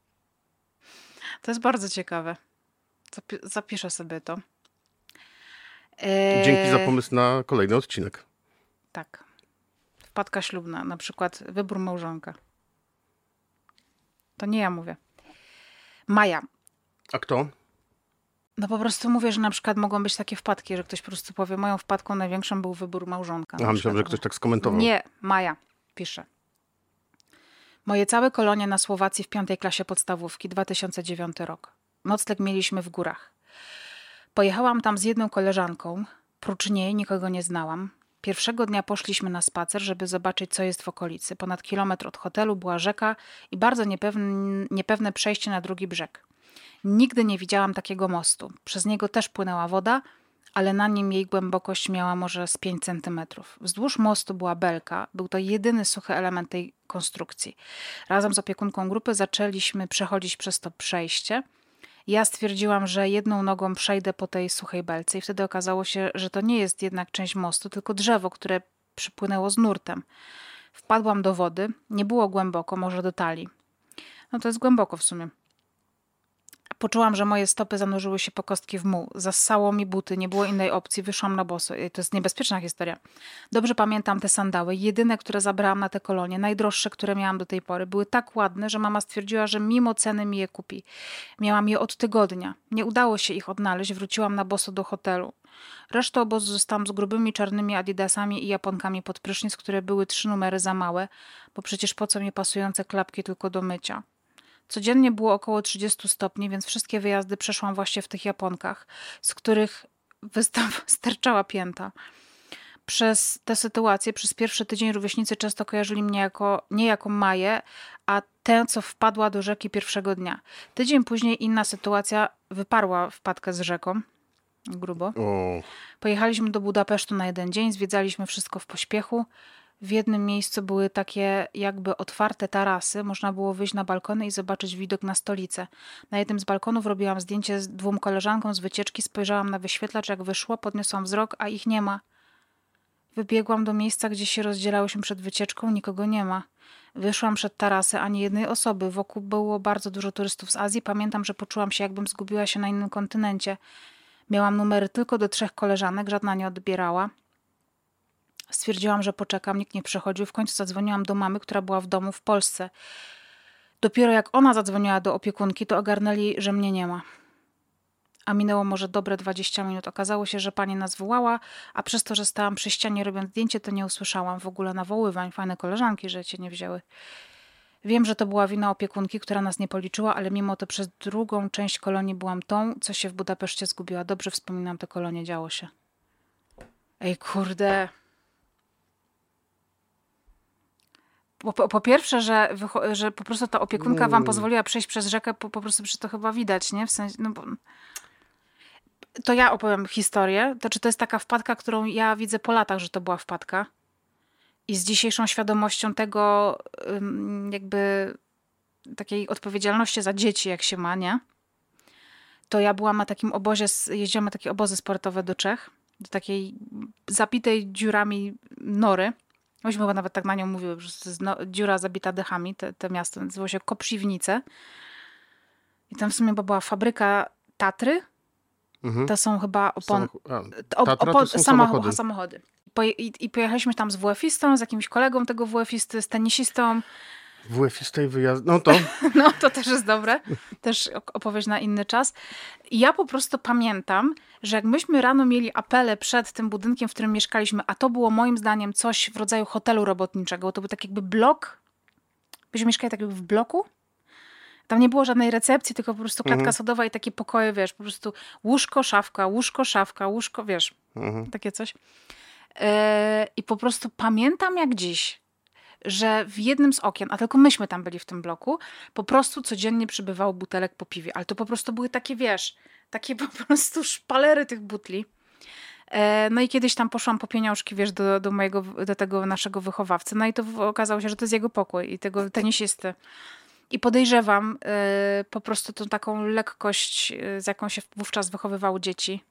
To jest bardzo ciekawe. Zapi- zapiszę sobie to. Eee, Dzięki za pomysł na kolejny odcinek. Tak. Wpadka ślubna, na przykład wybór małżonka. To nie ja mówię. Maja. A kto? No po prostu mówię, że na przykład mogą być takie wpadki, że ktoś po prostu powie, moją wpadką największą był wybór małżonka. na Aha, myślałem, że przykład. ktoś tak skomentował. Nie, Maja pisze. Moje całe kolonie na Słowacji w piątej klasie podstawówki, dwa tysiące dziewiąty rok. Nocleg mieliśmy w górach. Pojechałam tam z jedną koleżanką. Prócz niej nikogo nie znałam. Pierwszego dnia poszliśmy na spacer, żeby zobaczyć, co jest w okolicy. Ponad kilometr od hotelu była rzeka i bardzo niepewne, niepewne przejście na drugi brzeg. Nigdy nie widziałam takiego mostu. Przez niego też płynęła woda, ale na nim jej głębokość miała może z pięć centymetrów. Wzdłuż mostu była belka. Był to jedyny suchy element tej konstrukcji. Razem z opiekunką grupy zaczęliśmy przechodzić przez to przejście. Ja stwierdziłam, że jedną nogą przejdę po tej suchej belce i wtedy okazało się, że to nie jest jednak część mostu, tylko drzewo, które przypłynęło z nurtem. Wpadłam do wody. Nie było głęboko, może do talii. No to jest głęboko w sumie. Poczułam, że moje stopy zanurzyły się po kostki w muł. Zassało mi buty, nie było innej opcji. Wyszłam na boso. To jest niebezpieczna historia. Dobrze pamiętam te sandały. Jedyne, które zabrałam na te kolonie. Najdroższe, które miałam do tej pory. Były tak ładne, że mama stwierdziła, że mimo ceny mi je kupi. Miałam je od tygodnia. Nie udało się ich odnaleźć. Wróciłam na boso do hotelu. Resztę obozu zostałam z grubymi czarnymi adidasami i japonkami pod prysznic, które były trzy numery za małe, bo przecież po co mi pasujące klapki tylko do mycia. Codziennie było około trzydzieści stopni, więc wszystkie wyjazdy przeszłam właśnie w tych japonkach, z których wystaw sterczała pięta. Przez tę sytuację, przez pierwszy tydzień rówieśnicy często kojarzyli mnie jako, nie jako Maję, a tę, co wpadła do rzeki pierwszego dnia. Tydzień później inna sytuacja wyparła wpadkę z rzeką. Grubo. O, Pojechaliśmy do Budapesztu na jeden dzień, zwiedzaliśmy wszystko w pośpiechu. W jednym miejscu były takie jakby otwarte tarasy. Można było wyjść na balkony i zobaczyć widok na stolicę. Na jednym z balkonów robiłam zdjęcie z dwóm koleżankom z wycieczki. Spojrzałam na wyświetlacz, jak wyszło, podniosłam wzrok, a ich nie ma. Wybiegłam do miejsca, gdzie się rozdzielałyśmy przed wycieczką. Nikogo nie ma. Wyszłam przed tarasę, ani jednej osoby. Wokół było bardzo dużo turystów z Azji. Pamiętam, że poczułam się, jakbym zgubiła się na innym kontynencie. Miałam numery tylko do trzech koleżanek, żadna nie odbierała. Stwierdziłam, że poczekam, nikt nie przychodził. W końcu zadzwoniłam do mamy, która była w domu w Polsce. Dopiero jak ona zadzwoniła do opiekunki, to ogarnęli, że mnie nie ma. A minęło może dobre dwadzieścia minut. Okazało się, że pani nas wołała, a przez to, że stałam przy ścianie robiąc zdjęcie, to nie usłyszałam w ogóle nawoływań. Fajne koleżanki, że cię nie wzięły. Wiem, że to była wina opiekunki, która nas nie policzyła, ale mimo to przez drugą część kolonii byłam tą, co się w Budapeszcie zgubiła. Dobrze wspominam te kolonie, działo się. Ej, kurde... Po, po, po pierwsze, że, wycho- że po prostu ta opiekunka wam pozwoliła przejść przez rzekę, po, po prostu, że to chyba widać, nie? W sensie, no bo... To ja opowiem historię. To czy to jest taka wpadka, którą ja widzę po latach, że to była wpadka. I z dzisiejszą świadomością tego ym, jakby takiej odpowiedzialności za dzieci, jak się ma, nie? To ja byłam na takim obozie, jeździłam na takie obozy sportowe do Czech, do takiej zapitej dziurami nory. Myśmy chyba nawet tak na nią mówiły, że to jest no, dziura zabita dechami, te, te miasto nazywało się Koprzywnice. I tam w sumie była fabryka Tatry. mhm. To są chyba opon... Samoch- a, op- Tatra opon- to są samocho- samochody. samochody. Poje- i, I pojechaliśmy tam z W F-istą, z jakimś kolegą tego W F-isty, z tenisistą. W F z tej wyjazd... No to... No, to też jest dobre. Też opowieść na inny czas. I ja po prostu pamiętam, że jak myśmy rano mieli apele przed tym budynkiem, w którym mieszkaliśmy, a to było moim zdaniem coś w rodzaju hotelu robotniczego, to był tak jakby blok. Byśmy mieszkali tak jakby w bloku. Tam nie było żadnej recepcji, tylko po prostu klatka Mhm. sodowa i takie pokoje, wiesz, po prostu łóżko, szafka, łóżko, szafka, łóżko, wiesz, Mhm. takie coś. Yy, I po prostu pamiętam jak dziś, że w jednym z okien, a tylko myśmy tam byli w tym bloku, po prostu codziennie przybywało butelek po piwie. Ale to po prostu były takie, wiesz, takie po prostu szpalery tych butli. E, No i kiedyś tam poszłam po pieniążki, wiesz, do, do mojego, do tego naszego wychowawcy. No i to w- okazało się, że to jest jego pokój i tego tenisisty. I podejrzewam e, po prostu tą taką lekkość, e, z jaką się wówczas wychowywały dzieci.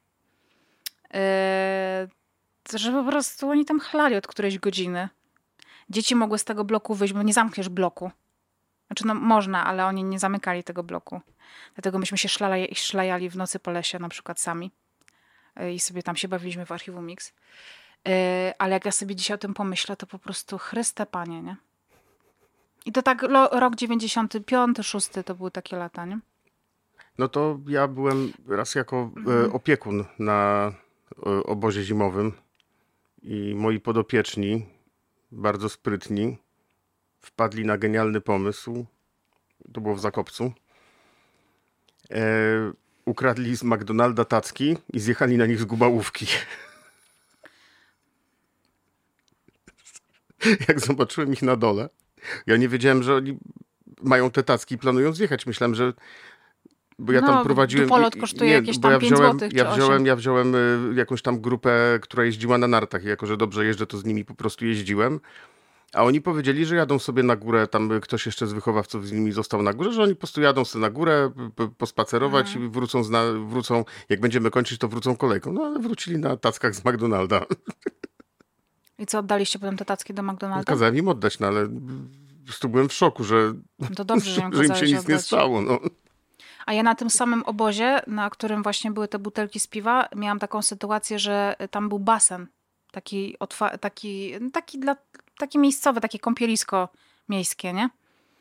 E, że po prostu oni tam chlali od którejś godziny. Dzieci mogły z tego bloku wyjść, bo nie zamkniesz bloku. Znaczy, no można, ale oni nie zamykali tego bloku. Dlatego myśmy się szlali, szlajali w nocy po lesie, na przykład sami. Yy, I sobie tam się bawiliśmy w Archiwum Mix. Yy, ale jak ja sobie dzisiaj o tym pomyślę, to po prostu Chryste Panie, nie? I to tak lo, rok dziewięćdziesiąty piąty, szósty to były takie lata, nie? No to ja byłem raz jako e, opiekun na e, obozie zimowym i moi podopieczni, bardzo sprytni, wpadli na genialny pomysł. To było w Zakopcu. E, ukradli z McDonalda tacki i zjechali na nich z gubałówki. Jak zobaczyłem ich na dole, ja nie wiedziałem, że oni mają te tacki i planują zjechać. Myślałem, że... Bo ja No, tam prowadziłem... dupolot kosztuje nie, jakieś bo tam ja pięć wziąłem, złotych czy ja wziąłem, osiem. ja wziąłem y, jakąś tam grupę, która jeździła na nartach. I jako, że dobrze jeżdżę, to z nimi po prostu jeździłem. A oni powiedzieli, że jadą sobie na górę, tam ktoś jeszcze z wychowawców z nimi został na górze, że oni po prostu jadą sobie na górę, p- pospacerować Mhm. i wrócą, zna, wrócą, jak będziemy kończyć, to wrócą kolejką. No ale wrócili na tackach z McDonalda. I co, oddaliście potem te tacki do McDonalda? Kazałem im oddać, no ale po prostu byłem w szoku, że, No to dobrze, że im że im się kazałeś nic nie oddać. stało. No. A ja na tym samym obozie, na którym właśnie były te butelki z piwa, miałam taką sytuację, że tam był basen. Taki, otwa- taki, taki, dla, taki miejscowy, takie kąpielisko miejskie, nie?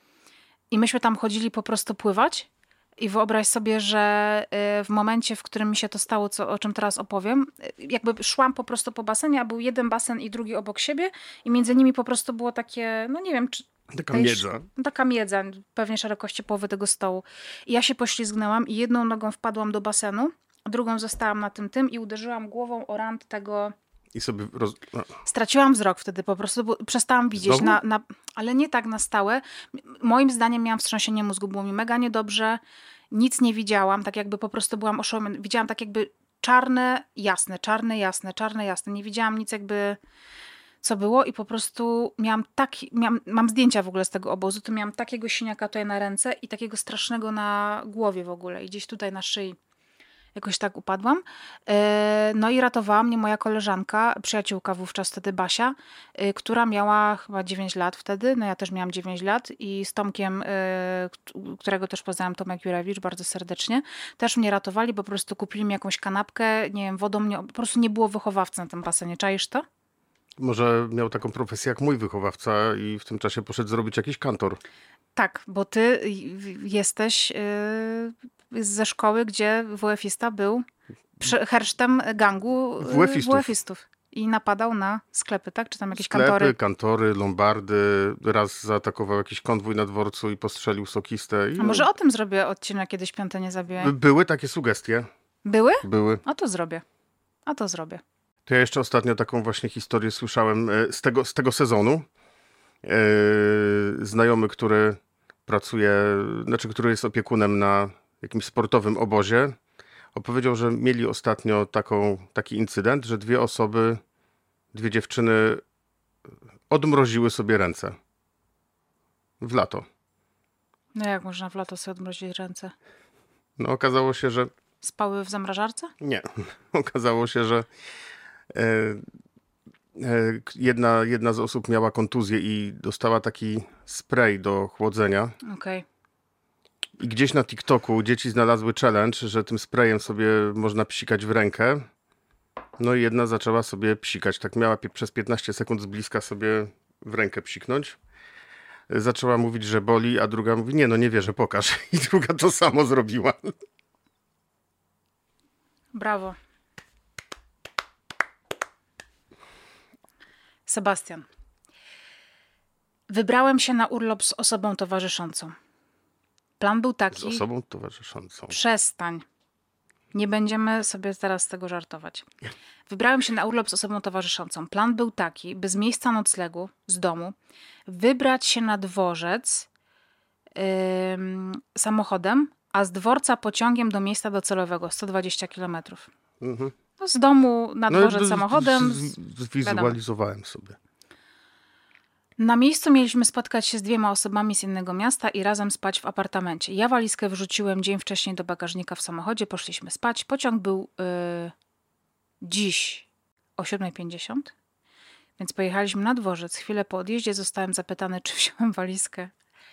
I myśmy tam chodzili po prostu pływać. I wyobraź sobie, że y, w momencie, w którym mi się to stało, co, o czym teraz opowiem, y, jakby szłam po prostu po basenie, a był jeden basen i drugi obok siebie i między nimi po prostu było takie, no nie wiem, czy Taka tej- miedza. no taka miedza, pewnie szerokości połowy tego stołu. I ja się poślizgnęłam i jedną nogą wpadłam do basenu, a drugą zostałam na tym tym i uderzyłam głową o rand tego... I sobie roz... no. Straciłam wzrok wtedy po prostu, bo przestałam widzieć, Znowu? na, na, ale nie tak na stałe. M- Moim zdaniem miałam wstrząsienie mózgu, było mi mega niedobrze, nic nie widziałam, tak jakby po prostu byłam oszołomiona. Widziałam tak jakby czarne, jasne, czarne, jasne, czarne, jasne. Nie widziałam nic jakby, co było i po prostu miałam taki, miałam, mam zdjęcia w ogóle z tego obozu, to miałam takiego siniaka tutaj na ręce i takiego strasznego na głowie w ogóle i gdzieś tutaj na szyi. Jakoś tak upadłam. E, No i ratowała mnie moja koleżanka, przyjaciółka wówczas wtedy Basia, e, która miała chyba dziewięć lat wtedy. No ja też miałam dziewięć lat i z Tomkiem, e, kt- którego też poznałam, Tomek Jurewicz, bardzo serdecznie, też mnie ratowali, bo po prostu kupili mi jakąś kanapkę, nie wiem, wodą mnie, po prostu nie było wychowawcy na tym basenie. Czaisz to? Może miał taką profesję jak mój wychowawca i w tym czasie poszedł zrobić jakiś kantor. Tak, bo ty y, jesteś y, ze szkoły, gdzie W F-ista był przy- hersztem gangu y, W F-istów. W F-istów i napadał na sklepy, tak? Czy tam jakieś Sklepy, kantory? kantory, lombardy. Raz zaatakował jakiś konwój na dworcu i postrzelił sokistę. I A może o tym zrobię odcinek, kiedyś piąte nie zabiję. By- Były takie sugestie. Były? Były. A to zrobię. A to zrobię. To ja jeszcze ostatnio taką właśnie historię słyszałem e, z tego, z tego sezonu. E, Znajomy, który pracuje, znaczy, który jest opiekunem na jakimś sportowym obozie, opowiedział, że mieli ostatnio taką, taki incydent, że dwie osoby, dwie dziewczyny odmroziły sobie ręce w lato. No jak można w lato sobie odmrozić ręce? No okazało się, że Spały w zamrażarce? nie. Okazało się, że e, e, jedna, jedna z osób miała kontuzję i dostała taki spray do chłodzenia. Okej. I gdzieś na TikToku dzieci znalazły challenge, że tym sprayem sobie można psikać w rękę. No i jedna zaczęła sobie psikać. Tak miała pie- przez piętnaście sekund z bliska sobie w rękę psiknąć. Zaczęła mówić, że boli, a druga mówi, nie no, nie wierzę, pokaż. I druga to samo zrobiła. Brawo. Sebastian. Wybrałem się na urlop z osobą towarzyszącą. Plan był Z taki... osobą towarzyszącą. Przestań. Nie będziemy sobie teraz z tego żartować. Wybrałem się na urlop z osobą towarzyszącą. Plan był taki, by z miejsca noclegu, z domu, wybrać się na dworzec ym, samochodem, a z dworca pociągiem do miejsca docelowego, sto dwadzieścia kilometrów. Mhm. No, z domu na dworzec z- samochodem. z- z- Zwizualizowałem sobie. Na miejscu mieliśmy spotkać się z dwiema osobami z innego miasta i razem spać w apartamencie. Ja walizkę wrzuciłem dzień wcześniej do bagażnika w samochodzie, poszliśmy spać. Pociąg był y, dziś o siódma pięćdziesiąt, więc pojechaliśmy na dworzec. Chwilę po odjeździe zostałem zapytany, czy wziąłem walizkę.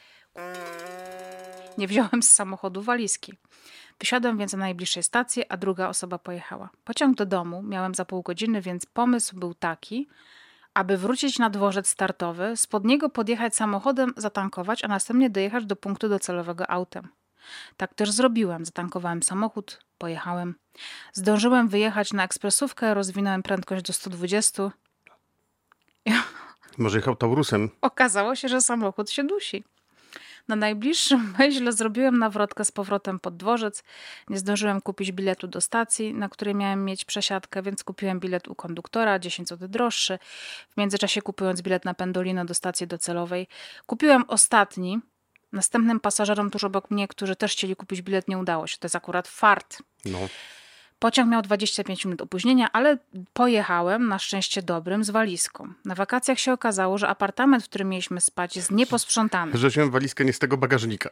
Nie wziąłem z samochodu walizki. Wysiadłem więc na najbliższej stacji, a druga osoba pojechała. Pociąg do domu miałem za pół godziny, więc pomysł był taki, aby wrócić na dworzec startowy, spod niego podjechać samochodem, zatankować, a następnie dojechać do punktu docelowego autem. Tak też zrobiłem. Zatankowałem samochód, pojechałem. Zdążyłem wyjechać na ekspresówkę, rozwinąłem prędkość do stu dwudziestu. Może jechał Taurusem. Okazało się, że samochód się dusi. Na najbliższym węźle zrobiłem nawrotkę z powrotem pod dworzec. Nie zdążyłem kupić biletu do stacji, na której miałem mieć przesiadkę, więc kupiłem bilet u konduktora, dziesięć złotych droższy. W międzyczasie kupując bilet na Pendolino do stacji docelowej. Kupiłem ostatni. Następnym pasażerom tuż obok mnie, którzy też chcieli kupić bilet, nie udało się. To jest akurat fart. No. Pociąg miał dwadzieścia pięć minut opóźnienia, ale pojechałem na szczęście dobrym z walizką. Na wakacjach się okazało, że apartament, w którym mieliśmy spać, jest nieposprzątany. Że wziąłem walizkę nie z tego bagażnika.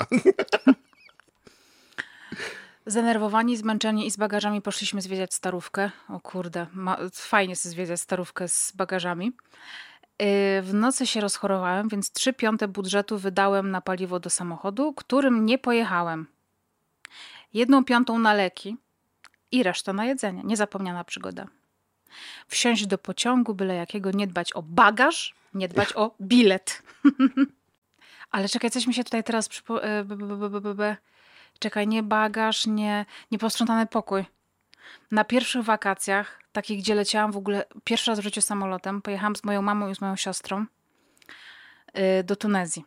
Zdenerwowani, zmęczeni i z bagażami poszliśmy zwiedzać starówkę. O kurde, ma, fajnie sobie zwiedzać starówkę z bagażami. Yy, w nocy się rozchorowałem, więc trzy piąte budżetu wydałem na paliwo do samochodu, którym nie pojechałem. Jedną piątą na leki i reszta na jedzenie. Niezapomniana przygoda. Wsiąść do pociągu, byle jakiego, nie dbać o bagaż, nie dbać o bilet. Ale czekaj, coś mi się tutaj teraz przypo... e, b, b, b, b, b, b. Czekaj, nie bagaż, nie nieposprzątany pokój. Na pierwszych wakacjach, takich, gdzie leciałam w ogóle pierwszy raz w życiu samolotem, pojechałam z moją mamą i z moją siostrą y, do Tunezji.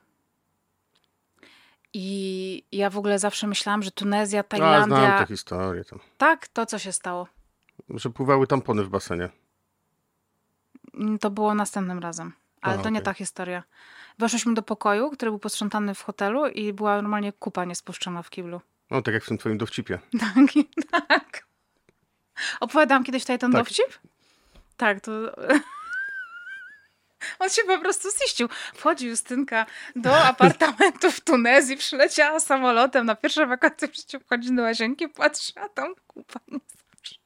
I ja w ogóle zawsze myślałam, że Tunezja, A, Tajlandia... znam tę historię tam. Tak, to co się stało? Że pływały tampony w basenie. Mm, To było następnym razem. Ale A, to nie okej. ta historia. Weszliśmy do pokoju, który był posprzątany w hotelu i była normalnie kupa niespuszczona w kiblu. No, tak jak w tym twoim dowcipie. Tak, i tak. Opowiadałam kiedyś tutaj ten Tak. dowcip? Tak, to... On się po prostu ziścił. Wchodzi Justynka do apartamentu w Tunezji, przyleciała samolotem na pierwsze wakacje w życiu, wchodzi do łazienki, patrzy, a tam kupa niespuszczona.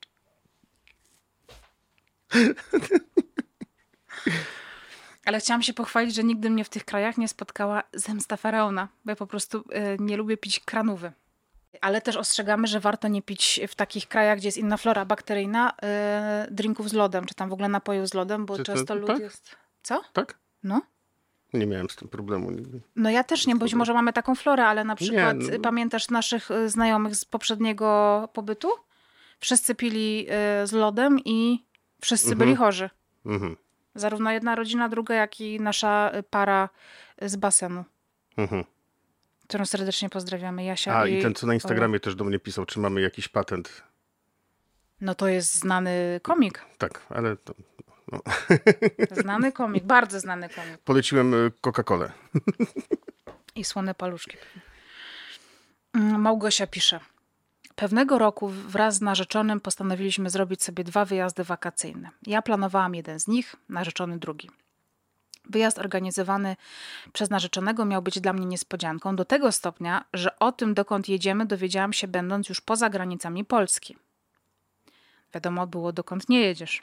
Ale chciałam się pochwalić, że nigdy mnie w tych krajach nie spotkała zemsta faraona, bo ja po prostu y, nie lubię pić kranówy. Ale też ostrzegamy, że warto nie pić w takich krajach, gdzie jest inna flora bakteryjna, y, drinków z lodem, czy tam w ogóle napojów z lodem, bo Czy to- często lód tak? jest... Co? Tak? No. Nie miałem z tym problemu nigdy. No ja też nie, bo być może mamy taką florę, ale na przykład no- y, pamiętasz naszych y, znajomych z poprzedniego pobytu? Wszyscy pili y, z lodem i wszyscy Mhm. byli chorzy. Mhm. Zarówno jedna rodzina, druga, jak i nasza y, para y, z basenu, Mhm. którą serdecznie pozdrawiamy, Jasia A, i... i ten, co na Ola. Instagramie też do mnie pisał, czy mamy jakiś patent. No to jest znany komik. Tak, ale to... Znany komik, bardzo znany komik. Poleciłem y, Coca-Colę. I słone paluszki. Mm, Małgosia pisze. Pewnego roku wraz z narzeczonym postanowiliśmy zrobić sobie dwa wyjazdy wakacyjne. Ja planowałam jeden z nich, narzeczony drugi. Wyjazd organizowany przez narzeczonego miał być dla mnie niespodzianką do tego stopnia, że o tym, dokąd jedziemy, dowiedziałam się będąc już poza granicami Polski. Wiadomo było, dokąd nie jedziesz.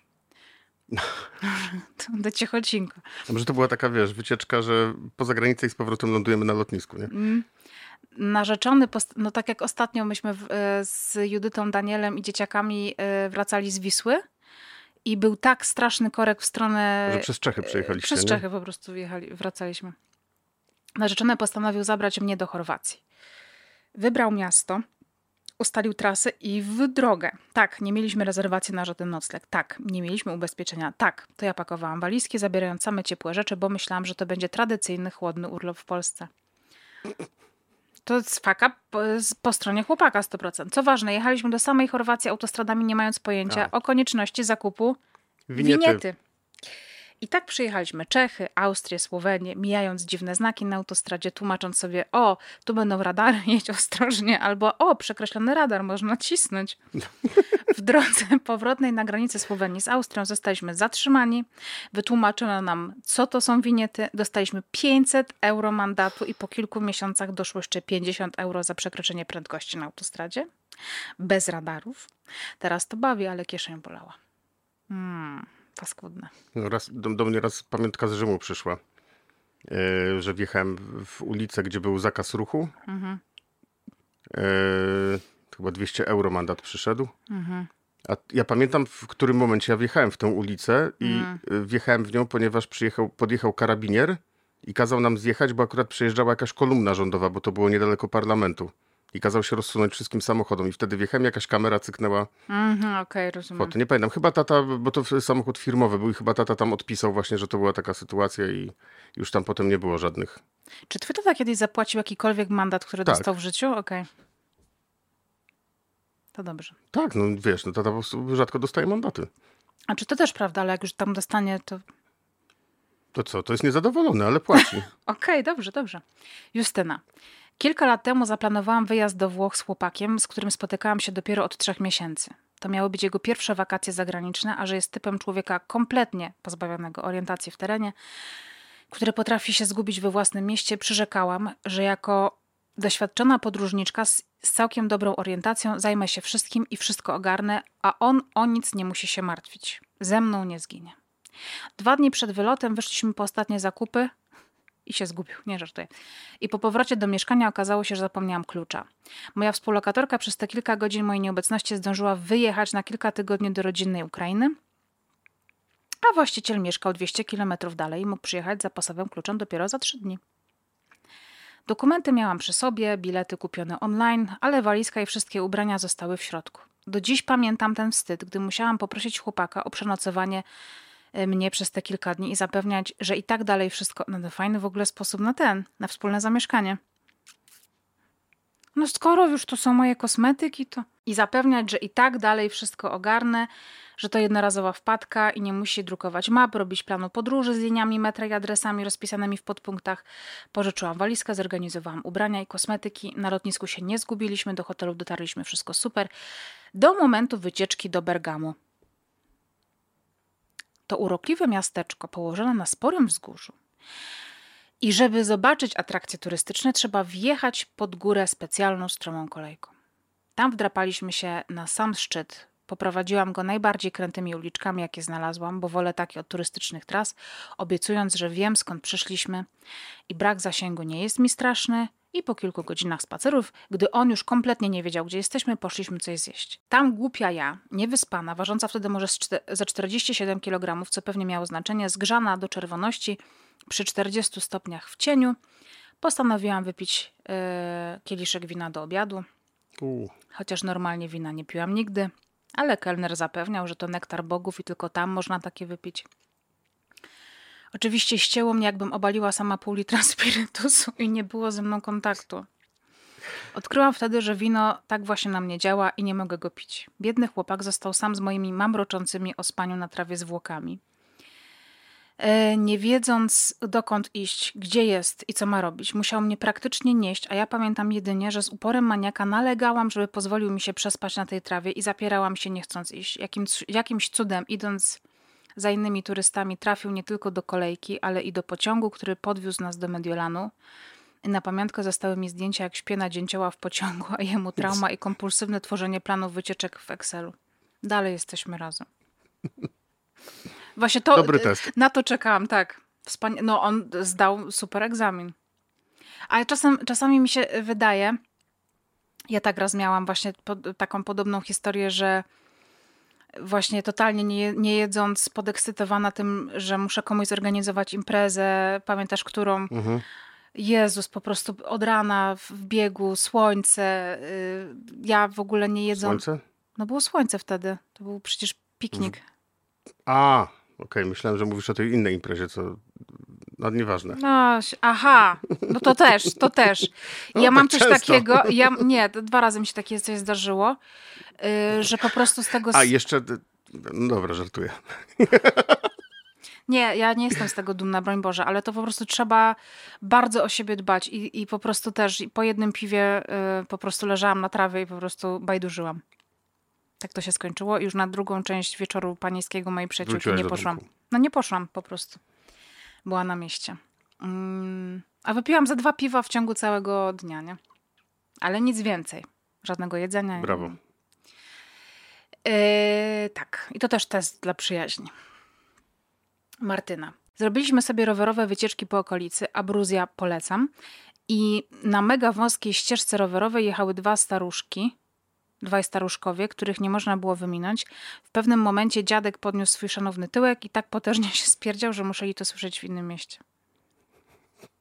To do Ciechocinku. Może to była taka, wiesz, wycieczka, że poza granicę i z powrotem lądujemy na lotnisku, nie? Mm. Narzeczony, post- no tak jak ostatnio myśmy w, e, z Judytą, Danielem i dzieciakami e, wracali z Wisły i był tak straszny korek w stronę... Że przez Czechy przejechaliście, Przez nie? Czechy po prostu jechali, wracaliśmy. Narzeczony postanowił zabrać mnie do Chorwacji. Wybrał miasto, ustalił trasę i w drogę. Tak, nie mieliśmy rezerwacji na żaden nocleg. Tak, nie mieliśmy ubezpieczenia. Tak, to ja pakowałam walizki, zabierając same ciepłe rzeczy, bo myślałam, że to będzie tradycyjny, chłodny urlop w Polsce. To jest faka po, po stronie chłopaka sto procent. Co ważne, jechaliśmy do samej Chorwacji autostradami, nie mając pojęcia A. o konieczności zakupu Winiety. winiety. I tak przyjechaliśmy Czechy, Austrię, Słowenię, mijając dziwne znaki na autostradzie, tłumacząc sobie, o, tu będą radary, jedź ostrożnie, albo o, przekreślony radar, można nacisnąć. W drodze powrotnej na granicy Słowenii z Austrią zostaliśmy zatrzymani, wytłumaczono nam, co to są winiety, dostaliśmy pięćset euro mandatu i po kilku miesiącach doszło jeszcze pięćdziesiąt euro za przekroczenie prędkości na autostradzie, bez radarów. Teraz to bawi, ale kieszeń bolała. Hmm. Paskudne. No raz, do, do mnie raz pamiątka z Rzymu przyszła, e, że wjechałem w, w ulicę, gdzie był zakaz ruchu. Mhm. E, chyba dwieście euro mandat przyszedł. Mhm. A ja pamiętam, w którym momencie ja wjechałem w tę ulicę i Mhm. e, wjechałem w nią, ponieważ przyjechał, podjechał karabinier i kazał nam zjechać, bo akurat przejeżdżała jakaś kolumna rządowa, bo to było niedaleko parlamentu. i kazał się rozsunąć wszystkim samochodom i wtedy wjechałem, jakaś kamera cyknęła Mhm, okej, rozumiem. foto. Nie pamiętam, chyba tata, bo to f- samochód firmowy był i chyba tata tam odpisał właśnie, że to była taka sytuacja i już tam potem nie było żadnych. Czy twój tata kiedyś zapłacił jakikolwiek mandat, który Tak. dostał w życiu? Okej. To dobrze. Tak, no wiesz, no tata po prostu rzadko dostaje mandaty. A czy to też prawda, ale jak już tam dostanie, to To co, to jest niezadowolony, ale płaci. okej, dobrze, dobrze. Justyna. Kilka lat temu zaplanowałam wyjazd do Włoch z chłopakiem, z którym spotykałam się dopiero od trzech miesięcy. To miały być jego pierwsze wakacje zagraniczne, a że jest typem człowieka kompletnie pozbawionego orientacji w terenie, który potrafi się zgubić we własnym mieście, przyrzekałam, że jako doświadczona podróżniczka z, z całkiem dobrą orientacją zajmę się wszystkim i wszystko ogarnę, a on o nic nie musi się martwić. Ze mną nie zginie. Dwa dni przed wylotem wyszliśmy po ostatnie zakupy i się zgubił, nie żartuję. I po powrocie do mieszkania okazało się, że zapomniałam klucza. Moja współlokatorka przez te kilka godzin mojej nieobecności zdążyła wyjechać na kilka tygodni do rodzinnej Ukrainy, a właściciel mieszkał dwieście kilometrów dalej i mógł przyjechać z zapasowym kluczem dopiero za trzy dni. Dokumenty miałam przy sobie, bilety kupione online, ale walizka i wszystkie ubrania zostały w środku. Do dziś pamiętam ten wstyd, gdy musiałam poprosić chłopaka o przenocowanie mnie przez te kilka dni i zapewniać, że i tak dalej wszystko... No to fajny w ogóle sposób na ten, na wspólne zamieszkanie. No skoro już to są moje kosmetyki, to... I zapewniać, że i tak dalej wszystko ogarnę, że to jednorazowa wpadka i nie musi drukować map, robić planu podróży z liniami metra i adresami rozpisanymi w podpunktach. Pożyczyłam walizkę, zorganizowałam ubrania i kosmetyki. Na lotnisku się nie zgubiliśmy, do hotelu dotarliśmy, wszystko super. Do momentu wycieczki do Bergamo. To urokliwe miasteczko położone na sporym wzgórzu. I żeby zobaczyć atrakcje turystyczne, trzeba wjechać pod górę specjalną stromą kolejką. Tam wdrapaliśmy się na sam szczyt. Poprowadziłam go najbardziej krętymi uliczkami, jakie znalazłam, bo wolę takie od turystycznych tras, obiecując, że wiem, skąd przyszliśmy i brak zasięgu nie jest mi straszny. I po kilku godzinach spacerów, gdy on już kompletnie nie wiedział, gdzie jesteśmy, poszliśmy coś zjeść. Tam głupia ja, niewyspana, ważąca wtedy może ze czterdzieści siedem kilogramów, co pewnie miało znaczenie, zgrzana do czerwoności przy czterdziestu stopniach w cieniu, postanowiłam wypić yy, kieliszek wina do obiadu. U. Chociaż normalnie wina nie piłam nigdy, ale kelner zapewniał, że to nektar bogów i tylko tam można takie wypić. Oczywiście ścięło mnie, jakbym obaliła sama pół litra spirytusu i nie było ze mną kontaktu. Odkryłam wtedy, że wino tak właśnie na mnie działa i nie mogę go pić. Biedny chłopak został sam z moimi mamroczącymi o spaniu na trawie zwłokami. E, nie wiedząc dokąd iść, gdzie jest i co ma robić, musiał mnie praktycznie nieść, a ja pamiętam jedynie, że z uporem maniaka nalegałam, żeby pozwolił mi się przespać na tej trawie i zapierałam się nie chcąc iść. Jakim, jakimś cudem, idąc za innymi turystami, trafił nie tylko do kolejki, ale i do pociągu, który podwiózł nas do Mediolanu. I na pamiątkę zostały mi zdjęcia, jak śpię na dzięcioła w pociągu, a jemu trauma i kompulsywne tworzenie planów wycieczek w Excelu. Dalej jesteśmy razem. Właśnie to, Dobry test. Na to czekałam, tak. Wspania- no on zdał super egzamin. Ale czasem, czasami mi się wydaje, ja tak raz miałam właśnie pod, taką podobną historię, że właśnie totalnie nie, nie jedząc, podekscytowana tym, że muszę komuś zorganizować imprezę, pamiętasz którą? Mhm. Jezus, po prostu od rana w biegu, słońce, yy, ja w ogóle nie jedząc. Słońce? No było słońce wtedy, to był przecież piknik. A, okej, myślałem, że mówisz o tej innej imprezie, co... No nieważne. No, aha, no to też, to też. No, Ja tak mam coś często. takiego, ja, nie, to dwa razy mi się takie coś zdarzyło, yy, że po prostu z tego... A, jeszcze... No dobra, żartuję. Nie, ja nie jestem z tego dumna, broń Boże, ale to po prostu trzeba bardzo o siebie dbać i, i po prostu też po jednym piwie y, po prostu leżałam na trawie i po prostu bajdurzyłam. Tak to się skończyło i już na drugą część wieczoru panieńskiego mojej przyjaciółki Wróciłaś nie do poszłam. domku. No nie poszłam po prostu. Była na mieście. Mm, a wypiłam za dwa piwa w ciągu całego dnia, nie? Ale nic więcej. Żadnego jedzenia. Brawo. Yy, tak. I to też test dla przyjaźni. Martyna. Zrobiliśmy sobie rowerowe wycieczki po okolicy. Abruzja polecam. I na mega wąskiej ścieżce rowerowej jechały dwa staruszki. Dwaj staruszkowie, których nie można było wyminąć. W pewnym momencie dziadek podniósł swój szanowny tyłek i tak potężnie się spierdział, że musieli to słyszeć w innym mieście.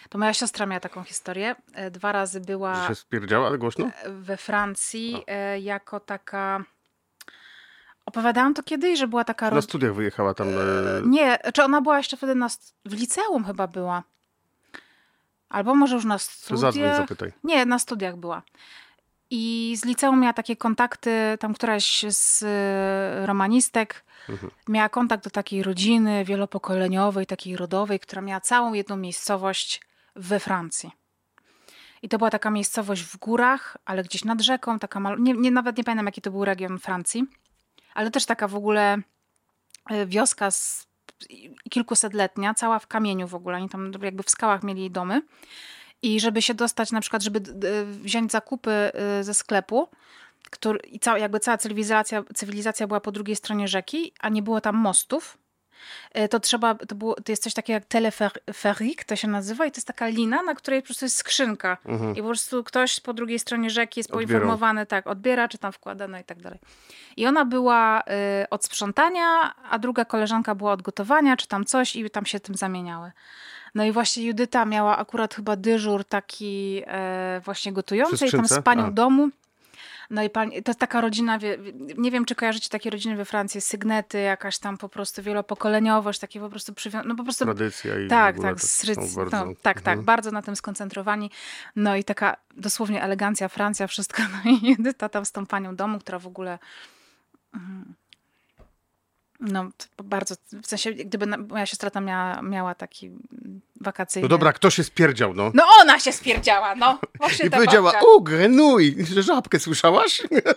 To moja siostra miała taką historię. E, Dwa razy Że była się spierdziała, ale głośno? we Francji e, jako taka... Opowiadałam to kiedyś, że była taka... Na Rod... studiach wyjechała tam. E... Nie, czy ona była jeszcze wtedy na... st- w liceum chyba była. Albo może już na To zadzwoń, studiach. zapytaj. Nie, na studiach była. I z liceum miała takie kontakty, tam któraś z y, romanistek Mhm. miała kontakt do takiej rodziny wielopokoleniowej, takiej rodowej, która miała całą jedną miejscowość we Francji. I to była taka miejscowość w górach, ale gdzieś nad rzeką, taka mal... nie, nie, nawet nie pamiętam, jaki to był region Francji, ale też taka w ogóle y, wioska z kilkusetletnia, cała w kamieniu w ogóle. Oni tam jakby w skałach mieli domy. I żeby się dostać, na przykład, żeby d- d- wziąć zakupy y, ze sklepu, który, i cała, jakby cała cywilizacja, cywilizacja była po drugiej stronie rzeki, a nie było tam mostów, y, to trzeba, to, było, to jest coś takiego jak teleferique, to się nazywa, i to jest taka lina, na której po prostu jest skrzynka. Mhm. I po prostu ktoś po drugiej stronie rzeki jest Odbierał. poinformowany, tak, odbiera, czy tam wkłada, no i tak dalej. I ona była y, od sprzątania, a druga koleżanka była od gotowania, czy tam coś, i tam się tym zamieniały. No i właśnie Judyta miała akurat chyba dyżur taki e, właśnie gotujący Przy i tam z skrzynce? panią A. domu. No i pani, to jest taka rodzina, wie, wie- nie wiem czy kojarzycie takie rodziny we Francji, sygnety, jakaś tam po prostu wielopokoleniowość, takie po prostu przywią- no po prostu Tradycja i tak, w ogóle tak, to z są Ryc- bardzo... no, tak, tak, Mhm. bardzo na tym skoncentrowani. No i taka dosłownie elegancja, Francja, wszystko. No i Judyta tam z tą panią domu, która w ogóle mm, no to bardzo, w sensie gdyby na, moja siostra tam miała, miała taki mm, wakacyjny... No dobra, kto się spierdział, no? No ona się spierdziała, no. Właśnie I ta powiedziała, babcia. o, grenuj, że żabkę słyszałaś?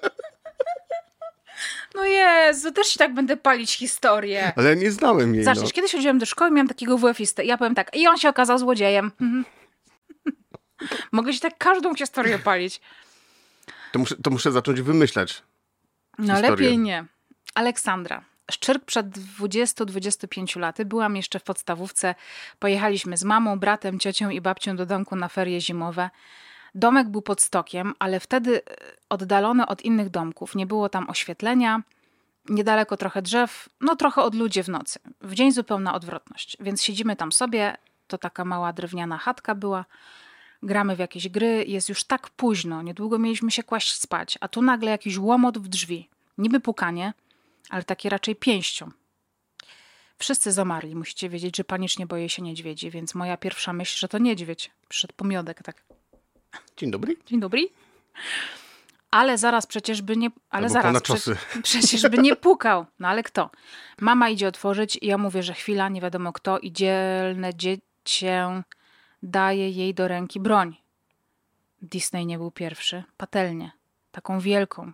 No Jezu, też się tak będę palić historię. Ale nie znałem jej, Zacznij, no. kiedyś chodziłem do szkoły, miałam takiego W F-istę. Ja powiem tak, i on się okazał złodziejem. Mhm. Mogę się tak każdą historię palić. To muszę, to muszę zacząć wymyślać. No Historię. lepiej nie. Aleksandra. Szczyrk przed dwudziestu do dwudziestu pięciu laty. Byłam jeszcze w podstawówce. Pojechaliśmy z mamą, bratem, ciocią i babcią do domku na ferie zimowe. Domek był pod stokiem, ale wtedy e, oddalony od innych domków. Nie było tam oświetlenia. Niedaleko trochę drzew, no trochę od ludzi w nocy. W dzień zupełna odwrotność. Więc siedzimy tam sobie, to taka mała drewniana chatka była, gramy w jakieś gry, jest już tak późno, niedługo mieliśmy się kłaść spać, a tu nagle jakiś łomot w drzwi. Niby pukanie, ale takie raczej pięścią. Wszyscy zamarli, musicie wiedzieć, że panicznie boję się niedźwiedzi, więc moja pierwsza myśl, że to niedźwiedź. Przyszedł pomiodek, tak. Dzień dobry. Dzień dobry. Ale zaraz przecież by nie... Ale Albo zaraz, pana prze, czosy. przecież by nie pukał. No ale kto? Mama idzie otworzyć i ja mówię, że chwila, nie wiadomo kto i dzielne dziecię daje jej do ręki broń. Disney nie był pierwszy. Patelnię. Taką wielką.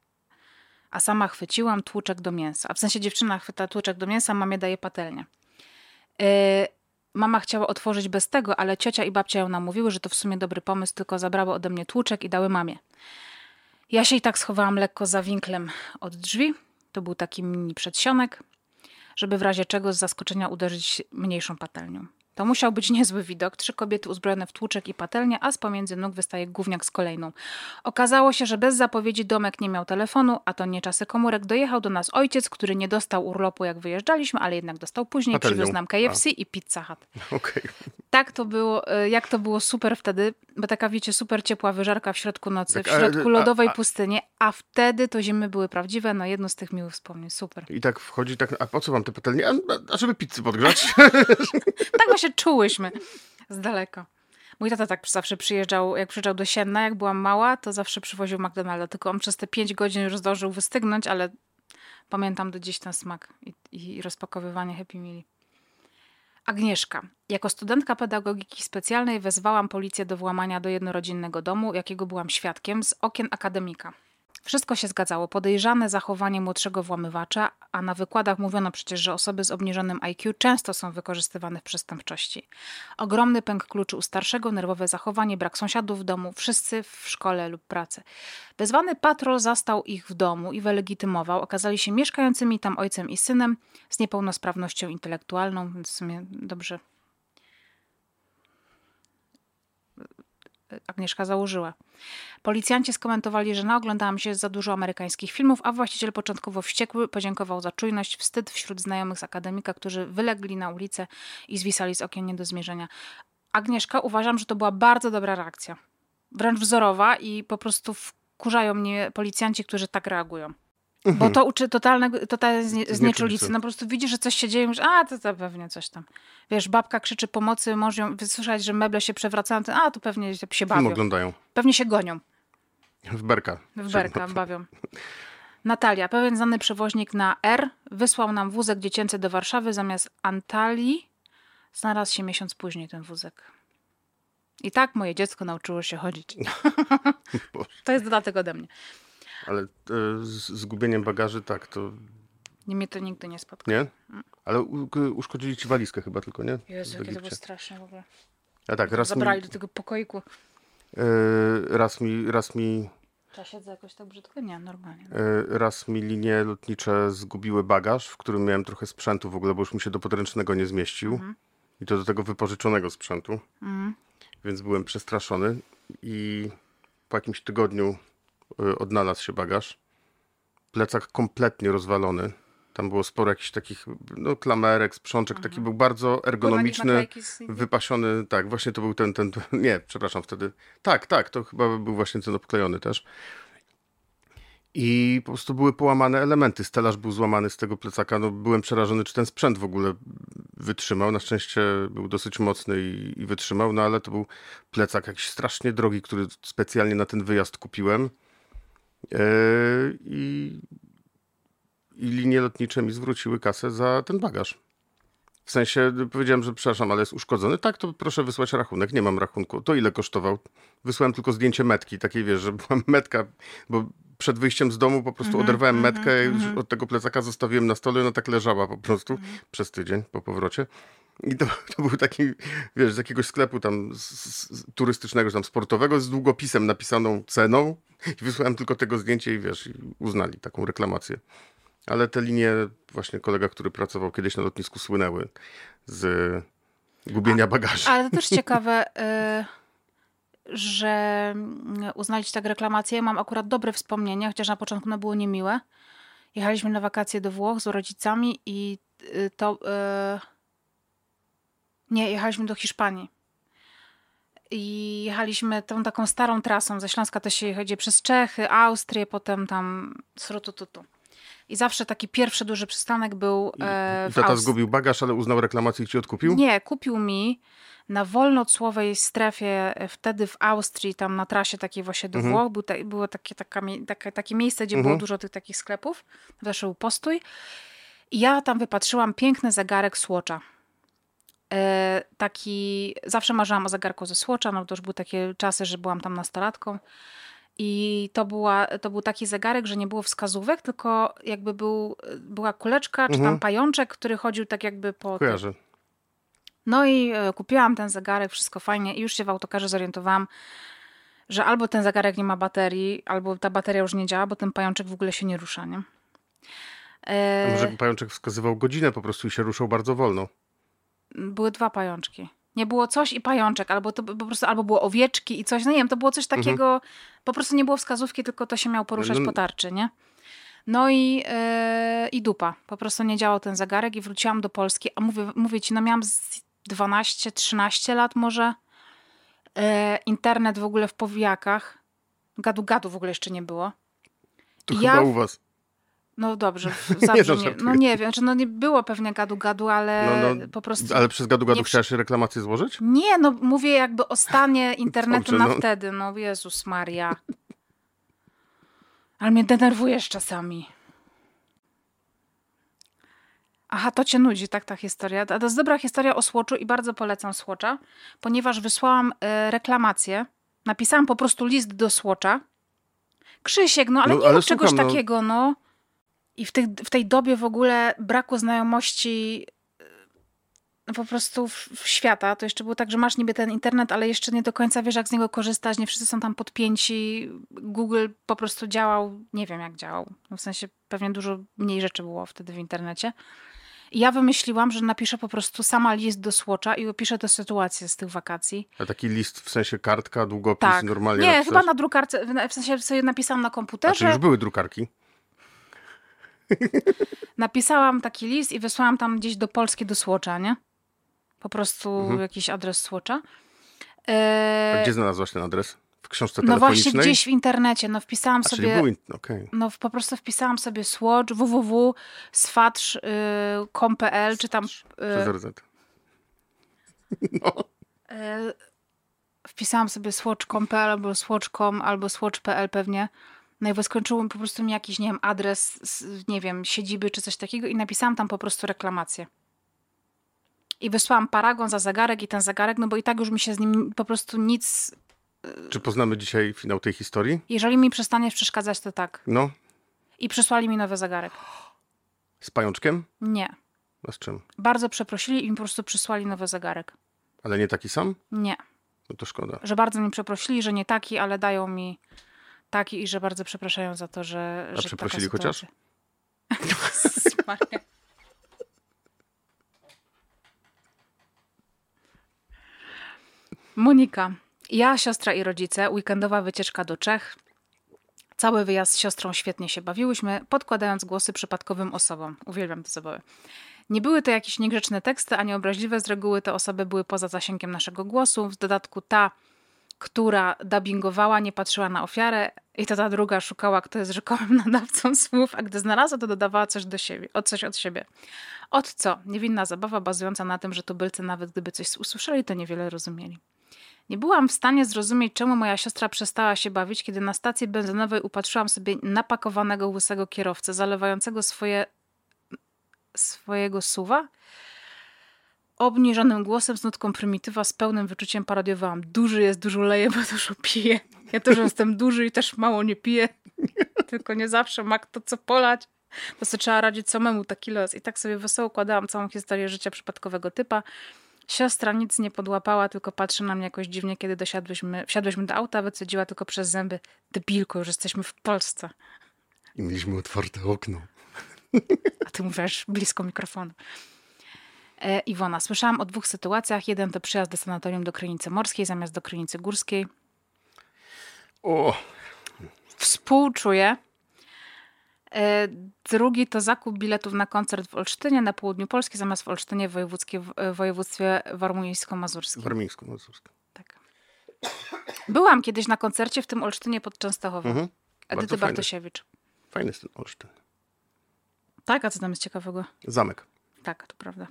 A sama chwyciłam tłuczek do mięsa. A w sensie dziewczyna chwyta tłuczek do mięsa, mamie daje patelnię. Yy, mama chciała otworzyć bez tego, ale ciocia i babcia ją namówiły, że to w sumie dobry pomysł, tylko zabrały ode mnie tłuczek i dały mamie. Ja się i tak schowałam lekko za winklem od drzwi. To był taki mini przedsionek, żeby w razie czego z zaskoczenia uderzyć mniejszą patelnią. To musiał być niezły widok. Trzy kobiety uzbrojone w tłuczek i patelnię, a z pomiędzy nóg wystaje gówniak z kolejną. Okazało się, że bez zapowiedzi domek nie miał telefonu, a to nie czasy komórek. Dojechał do nas ojciec, który nie dostał urlopu jak wyjeżdżaliśmy, ale jednak dostał później. Patelnią. Przywiózł nam K F C i Pizza Hut. Okej. Tak to było, y, jak to było super wtedy, bo taka wiecie, super ciepła wyżarka w środku nocy, Tak, w a- środku a- lodowej a- pustyni, a wtedy to zimy były prawdziwe, no jedno z tych miłych wspomnień, super. I tak wchodzi, tak, a po co wam te patelnie? A, a żeby pizzy podgrzać? Tak właśnie czułyśmy z daleka. Mój tata tak zawsze przyjeżdżał, jak przyjeżdżał do Sienna, jak byłam mała, to zawsze przywoził McDonalda, tylko on przez te pięć godzin już zdążył wystygnąć, ale pamiętam do dziś ten smak i, i rozpakowywanie Happy Meal. Agnieszka. Jako studentka pedagogiki specjalnej wezwałam policję do włamania do jednorodzinnego domu, jakiego byłam świadkiem, z okien akademika. Wszystko się zgadzało. Podejrzane zachowanie młodszego włamywacza, a na wykładach mówiono przecież, że osoby z obniżonym I Q często są wykorzystywane w przestępczości. Ogromny pęk kluczy u starszego, nerwowe zachowanie, brak sąsiadów w domu, wszyscy w szkole lub pracy. Wezwany patrol zastał ich w domu i wylegitymował. Okazali się mieszkającymi tam ojcem i synem z niepełnosprawnością intelektualną, więc w sumie dobrze Agnieszka założyła. Policjanci skomentowali, że naoglądałam się za dużo amerykańskich filmów, a właściciel początkowo wściekły podziękował za czujność, wstyd wśród znajomych z akademika, którzy wylegli na ulicę i zwisali z okien nie do zmierzenia. Agnieszka, uważam, że to była bardzo dobra reakcja. Wręcz wzorowa i po prostu wkurzają mnie policjanci, którzy tak reagują. Bo to uczy totalnego, totalnej znie, znieczulicy. No po prostu widzisz, że coś się dzieje i mówisz, a to, to pewnie coś tam. Wiesz, babka krzyczy pomocy, może ją wysłyszeć, że meble się przewracają, to, a to pewnie się bawią. Film oglądają. Pewnie się gonią. W berka. W berka bawią. Natalia, pewien znany przewoźnik na R wysłał nam wózek dziecięcy do Warszawy zamiast Antalii. Znalazł się miesiąc później ten wózek. I tak moje dziecko nauczyło się chodzić. To jest dodatek ode mnie. Ale e, z zgubieniem bagaży, tak, to... Nie, mnie to nigdy nie spotkało. Nie? Ale u, uszkodzili ci walizkę chyba tylko, nie? Jezu, jakie to było straszne w ogóle. A tak, raz Zabrali mi, do tego pokoiku. e, raz mi, raz mi, Czy ja siedzę jakoś tak brzydko? Nie, normalnie. e, raz mi linie lotnicze zgubiły bagaż, w którym miałem trochę sprzętu w ogóle, bo już mi się do podręcznego nie zmieścił. Mhm. I to do tego wypożyczonego sprzętu. Mhm. Więc byłem przestraszony i po jakimś tygodniu y, odnalazł się bagaż. Plecak kompletnie rozwalony. Tam było sporo jakichś takich no, klamerek, sprzączek. Taki był bardzo ergonomiczny, wypasiony. Tak, właśnie to był ten, ten, ten... Nie, przepraszam, wtedy... Tak, tak, to chyba był właśnie ten obklejony też. I po prostu były połamane elementy. Stelaż był złamany z tego plecaka. No, byłem przerażony, czy ten sprzęt w ogóle wytrzymał. Na szczęście był dosyć mocny i, i wytrzymał, no ale to był plecak jakiś strasznie drogi, który specjalnie na ten wyjazd kupiłem. Yy, i, I linie lotnicze mi zwróciły kasę za ten bagaż. W sensie powiedziałem, że przepraszam, ale jest uszkodzony. Tak, to proszę wysłać rachunek. Nie mam rachunku. To ile kosztował? Wysłałem tylko zdjęcie metki. Takiej, wiesz, że była metka, bo przed wyjściem z domu po prostu mm-hmm, oderwałem mm-hmm, metkę i mm-hmm. od tego plecaka zostawiłem na stole i ona tak leżała po prostu mm-hmm. przez tydzień po powrocie. I to, to był taki, wiesz, z jakiegoś sklepu tam z, z, turystycznego, tam sportowego, z długopisem napisaną ceną i wysłałem tylko tego zdjęcie i wiesz, i uznali taką reklamację. Ale te linie, właśnie kolega, który pracował kiedyś na lotnisku, słynęły z gubienia bagaży. Ale to też ciekawe, y, że uznali ci tak reklamację. Mam akurat dobre wspomnienia, chociaż na początku no było niemiłe. Jechaliśmy na wakacje do Włoch z rodzicami i y, to... Y, nie, jechaliśmy do Hiszpanii. I jechaliśmy tą taką starą trasą. Ze Śląska to się jedzie przez Czechy, Austrię, potem tam srutututu. I zawsze taki pierwszy duży przystanek był e, I, w i tata Aust- zgubił bagaż, ale uznał reklamację i ci odkupił? Nie, kupił mi na wolnocłowej strefie wtedy w Austrii, tam na trasie takiej właśnie do Mhm. Włoch. Był ta, było takie, taka, taka, takie miejsce, gdzie Mhm. było dużo tych takich sklepów. Zawsze był postój. I ja tam wypatrzyłam piękny zegarek Swatcha. E, taki, zawsze marzyłam o zegarku ze Swatcha, no to już były takie czasy, że byłam tam nastolatką. I to, była, to był taki zegarek, że nie było wskazówek, tylko jakby był, była kuleczka, czy Mhm. tam pajączek, który chodził tak jakby po... Kojarzę. No i e, kupiłam ten zegarek, wszystko fajnie i już się w autokarze zorientowałam, że albo ten zegarek nie ma baterii, albo ta bateria już nie działa, bo ten pajączek w ogóle się nie rusza, nie? E, A może pajączek wskazywał godzinę po prostu i się ruszał bardzo wolno. Były dwa pajączki. Nie było coś i pajączek, albo to po prostu albo było owieczki i coś, no nie wiem, to było coś takiego, mhm. po prostu nie było wskazówki, tylko to się miało poruszać no, po tarczy, nie? No i, yy, i dupa. Po prostu nie działał ten zegarek i wróciłam do Polski, a mówię, mówię ci, no miałam dwanaście trzynaście lat może. Yy, internet w ogóle w powijakach. Gadu gadu w ogóle jeszcze nie było. To I chyba ja... u was. No dobrze, zawsze nie, no nie wiem, czy no nie było pewnie gadu-gadu, ale no, no, po prostu... Ale przez gadu-gadu nie... chciałaś reklamację złożyć? Nie, no mówię jakby o stanie internetu Dobrze, na no. wtedy, no Jezus Maria. Ale mnie denerwujesz czasami. Aha, to cię nudzi, tak ta historia. To jest dobra historia o Swatchu i bardzo polecam Swatcha, ponieważ wysłałam y, reklamację, napisałam po prostu list do Swatcha. Krzysiek, no ale No, nie ale mów czegoś słucham, no. takiego, no. I w, tych, w tej dobie w ogóle braku znajomości no po prostu w, w świata, to jeszcze było tak, że masz niby ten internet, ale jeszcze nie do końca wiesz, jak z niego korzystać, nie wszyscy są tam podpięci. Google po prostu działał, nie wiem jak działał. No w sensie pewnie dużo mniej rzeczy było wtedy w internecie. I ja wymyśliłam, że napiszę po prostu sama list do Swatcha i opiszę tę sytuację z tych wakacji. A taki list w sensie kartka, długopis, Tak. normalnie Nie, napisać? chyba na drukarce, w sensie sobie napisałam na A czy komputerze. już były drukarki? Napisałam taki list i wysłałam tam gdzieś do Polski do Swatcha, nie? Po prostu Mhm. jakiś adres Swatcha. A E, gdzie znalazłaś ten adres? W książce no właśnie telefonicznej? gdzieś w internecie, no wpisałam A, czyli sobie, był... in- Okej. no po prostu wpisałam sobie swatch, www, swatch kropka com kropka p l, czy tam... Przez y, R Z. No. y, wpisałam sobie swatch kropka com kropka p l albo swatch kropka com albo swatch kropka p l pewnie. No i wyskoczył po prostu mi jakiś, nie wiem, adres, z, nie wiem, siedziby czy coś takiego i napisałam tam po prostu reklamację. I wysłałam paragon za zegarek i ten zegarek, no bo i tak już mi się z nim po prostu nic... Czy poznamy dzisiaj finał tej historii? Jeżeli mi przestanie przeszkadzać, to tak. No. I przysłali mi nowy zegarek. Z pajączkiem? Nie. A z czym? Bardzo przeprosili i mi po prostu przysłali nowy zegarek. Ale nie taki sam? Nie. No to szkoda. Że bardzo mi przeprosili, że nie taki, ale dają mi taki i że bardzo przepraszają za to, że... A że przeprosili taka chociaż? sytuacja. Jezus Maria. Monika. Ja, siostra i rodzice. Weekendowa wycieczka do Czech. Cały wyjazd z siostrą świetnie się bawiłyśmy, podkładając głosy przypadkowym osobom. Uwielbiam te zabawy. Nie były to jakieś niegrzeczne teksty, ani obraźliwe. Z reguły te osoby były poza zasięgiem naszego głosu. W dodatku ta, która dubbingowała, nie patrzyła na ofiarę i to ta druga szukała, kto jest rzekomym nadawcą słów, a gdy znalazła, to dodawała coś do siebie, od coś od siebie. Od co? Niewinna zabawa bazująca na tym, że tubylcy nawet gdyby coś usłyszeli, to niewiele rozumieli. Nie byłam w stanie zrozumieć, czemu moja siostra przestała się bawić, kiedy na stacji benzynowej upatrzyłam sobie napakowanego łysego kierowcę, zalewającego swoje, swojego suwa. Obniżonym głosem z nutką prymitywa, z pełnym wyczuciem parodiowałam. Duży jest, dużo leje, bo dużo pije. Ja też jestem duży i też mało nie piję. Tylko nie zawsze ma kto co polać. To sobie trzeba radzić samemu, taki los. I tak sobie wesoło układałam całą historię życia przypadkowego typa. Siostra nic nie podłapała, tylko patrzy na mnie jakoś dziwnie, kiedy dosiadłyśmy, wsiadłyśmy do auta, wycedziła tylko przez zęby. Debilko, już jesteśmy w Polsce. I mieliśmy otwarte okno. A ty mówisz blisko mikrofonu. E, Iwona, słyszałam o dwóch sytuacjach. Jeden to przyjazd do sanatorium do Krynicy Morskiej zamiast do Krynicy Górskiej. O, Współczuję. E, Drugi to zakup biletów na koncert w Olsztynie na południu Polski zamiast w Olsztynie w wojewódzkie, w województwie warmińsko-mazurskim. warmińsko-mazurskie. Tak. Byłam kiedyś na koncercie w tym Olsztynie pod Częstochową. Mhm. Edyty Bardzo fajny. Bartosiewicz. Fajny jest ten Olsztyn. Tak, a co tam jest ciekawego? Zamek. Tak, to prawda.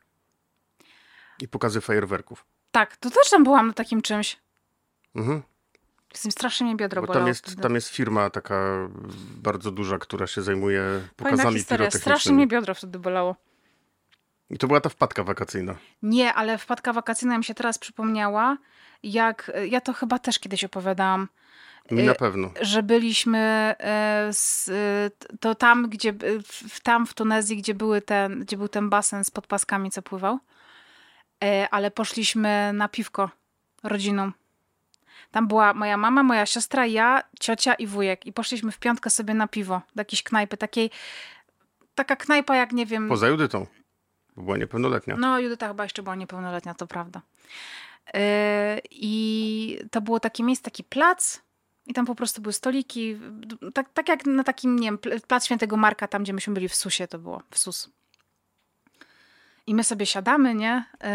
I pokazy fajerwerków. Tak, to też tam byłam na takim czymś. Mhm. Jestem strasznie mnie biodro Bo bolało tam jest, wtedy. tam jest firma taka bardzo duża, która się zajmuje Fajna pokazami historia. Strasznie pirotechnicznymi. mnie biodro wtedy bolało. I to była ta wpadka wakacyjna. Nie, ale wpadka wakacyjna mi się teraz przypomniała, jak, ja to chyba też kiedyś opowiadałam, Mi na pewno. że byliśmy e, z, e, to tam, gdzie, w, tam w Tunezji, gdzie, były ten, gdzie był ten basen z podpaskami, co pływał, e, ale poszliśmy na piwko rodziną. Tam była moja mama, moja siostra, ja, ciocia i wujek. I poszliśmy w piątkę sobie na piwo do jakiejś knajpy, takiej, taka knajpa jak, nie wiem... Poza Judytą. Bo była niepełnoletnia. No, Judyta chyba jeszcze była niepełnoletnia, to prawda. Yy, I to było takie miejsce, taki plac i tam po prostu były stoliki, tak, tak jak na takim, nie wiem, plac Świętego Marka, tam gdzie myśmy byli w Susie, to było, w Sus. I my sobie siadamy, nie? Yy,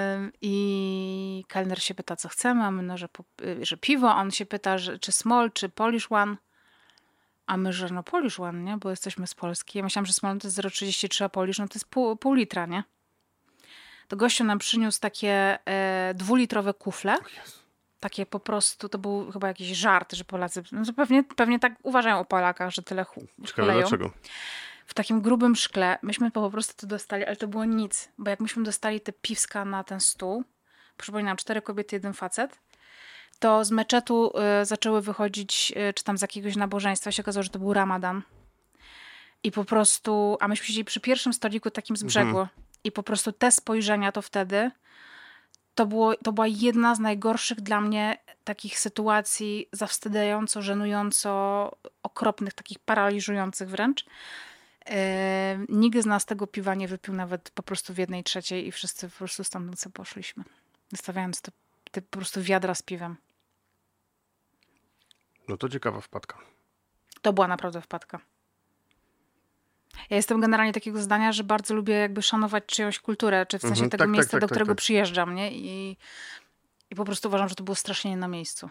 I kelner się pyta, co chcemy, a my, no, że, po, yy, że piwo, a on się pyta, że, czy small, czy Polish one. A my, że no Polish one, nie? Bo jesteśmy z Polski. Ja myślałam, że small to jest zero przecinek trzydzieści trzy, a Polish no to jest pół, pół litra, nie? To gościu nam przyniósł takie e, dwulitrowe kufle. Takie po prostu, to był chyba jakiś żart, że Polacy, no to pewnie, pewnie tak uważają o Polakach, że tyle hu- Ciekawe chleją. dlaczego. W takim grubym szkle. Myśmy po prostu to dostali, ale to było nic. Bo jak myśmy dostali te piwska na ten stół, przypominam, cztery kobiety, jeden facet, to z meczetu y, zaczęły wychodzić, y, czy tam z jakiegoś nabożeństwa, się okazało, że to był Ramadan. I po prostu, a myśmy siedzieli przy pierwszym stoliku takim z brzegu. Mhm. I po prostu te spojrzenia to wtedy, to, było, to była jedna z najgorszych dla mnie takich sytuacji zawstydzająco, żenująco okropnych, takich paraliżujących wręcz. Yy, nikt z nas tego piwa nie wypił nawet po prostu w jednej trzeciej i wszyscy po prostu stamtąd sobie poszliśmy. Zostawiając te, te po prostu wiadra z piwem. No to ciekawa wpadka. To była naprawdę wpadka. Ja jestem generalnie takiego zdania, że bardzo lubię jakby szanować czyjąś kulturę, czy w sensie Mhm, tego tak, miejsca, tak, do tak, którego tak, tak. przyjeżdżam, nie? I, I po prostu uważam, że to było strasznie nie na miejscu.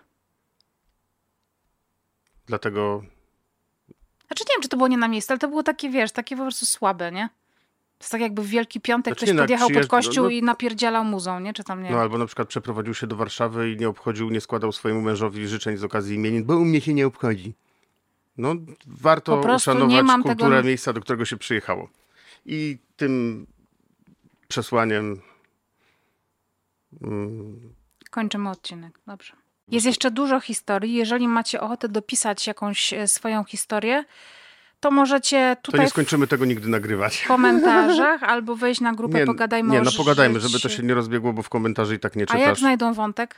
Dlatego... Znaczy nie wiem, czy to było nie na miejscu, ale to było takie, wiesz, takie po prostu słabe, nie? To jest tak jakby w Wielki Piątek Znaczy ktoś nie, no jak podjechał pod przyjeżdż- kościół no- i napierdzielał muzą, nie? Czy tam nie? No albo na przykład przeprowadził się do Warszawy i nie obchodził, nie składał swojemu mężowi życzeń z okazji imienin, bo u mnie się nie obchodzi. No warto Po prostu nie uszanować mam kulturę tego- miejsca, do którego się przyjechało. I tym przesłaniem mm, Kończymy odcinek, dobrze. Jest jeszcze dużo historii. Jeżeli macie ochotę dopisać jakąś e, swoją historię, to możecie to tutaj nie skończymy tego nigdy nagrywać. w komentarzach albo wejść na grupę Nie, Pogadajmy nie o no pogadajmy, życiu. żeby to się nie rozbiegło, bo w komentarzy i tak nie A jak czytasz. znajdą wątek?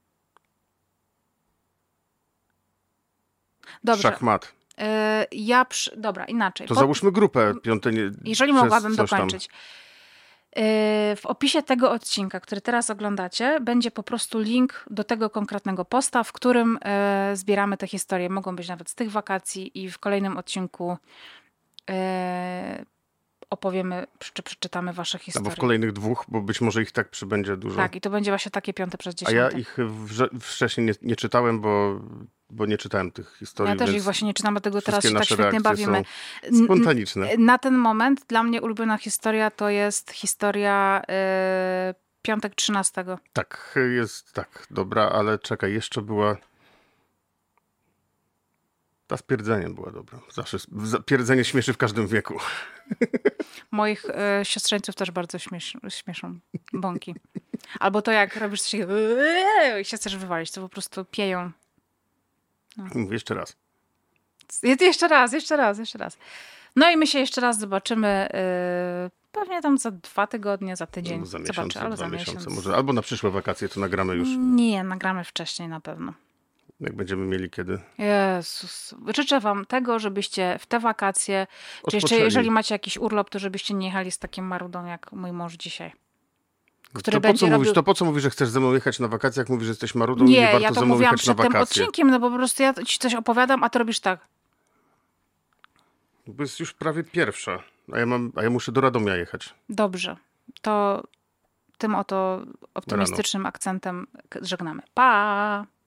Dobrze. Szachmat. E, ja przy... Dobra, inaczej. To Po- załóżmy grupę piąte nie, Jeżeli przez mogłabym coś tam. dokończyć. Yy, W opisie tego odcinka, który teraz oglądacie, będzie po prostu link do tego konkretnego posta, w którym yy, zbieramy te historie. Mogą być nawet z tych wakacji i w kolejnym odcinku yy, opowiemy, czy przeczytamy wasze Albo historie. w kolejnych dwóch, bo być może ich tak przybędzie dużo. Tak, i to będzie właśnie takie piąte przez A dziesiąte. ja ich wrze- wcześniej nie, nie czytałem, bo, bo nie czytałem tych historii. Ja też więc ich właśnie nie czytam, dlatego teraz wszystkie się tak nasze świetnie reakcje bawimy. są N- spontaniczne. Na ten moment dla mnie ulubiona historia to jest historia yy, piątek trzynastego. Tak, jest tak, dobra, ale czekaj, jeszcze była... Ta z pierdzeniem była dobra. Zawsze z- pierdzenie śmieszy w każdym wieku. Moich y, siostrzeńców też bardzo śmiesz, śmieszą bąki. Albo to jak robisz coś takiego i się chcesz wywalić, to po prostu pieją. Mówię jeszcze raz. Je- Jeszcze raz, jeszcze raz, jeszcze raz. No i my się jeszcze raz zobaczymy y, pewnie tam za dwa tygodnie, za tydzień. No, za miesiąc, Zobaczę, albo dwa za miesiące miesiąc. może. Albo na przyszłe wakacje to nagramy już, Nie, nagramy wcześniej na pewno. jak będziemy mieli kiedy. Jezus. Życzę wam tego, żebyście w te wakacje, czy jeszcze Odpoczęli. jeżeli macie jakiś urlop, to żebyście nie jechali z takim marudą jak mój mąż dzisiaj. Który To po, będzie co mówisz, robił... to po co mówisz, że chcesz ze mną jechać na wakacje, jak mówisz, że jesteś marudą i Nie, nie warto ja to ze mną mówiłam jechać na przed tym wakacje? odcinkiem, no bo po prostu ja ci coś opowiadam, a ty robisz tak. Bo jest już prawie pierwsza, a ja, mam, a ja muszę do Radomia jechać. Dobrze. To tym oto optymistycznym akcentem żegnamy. Pa!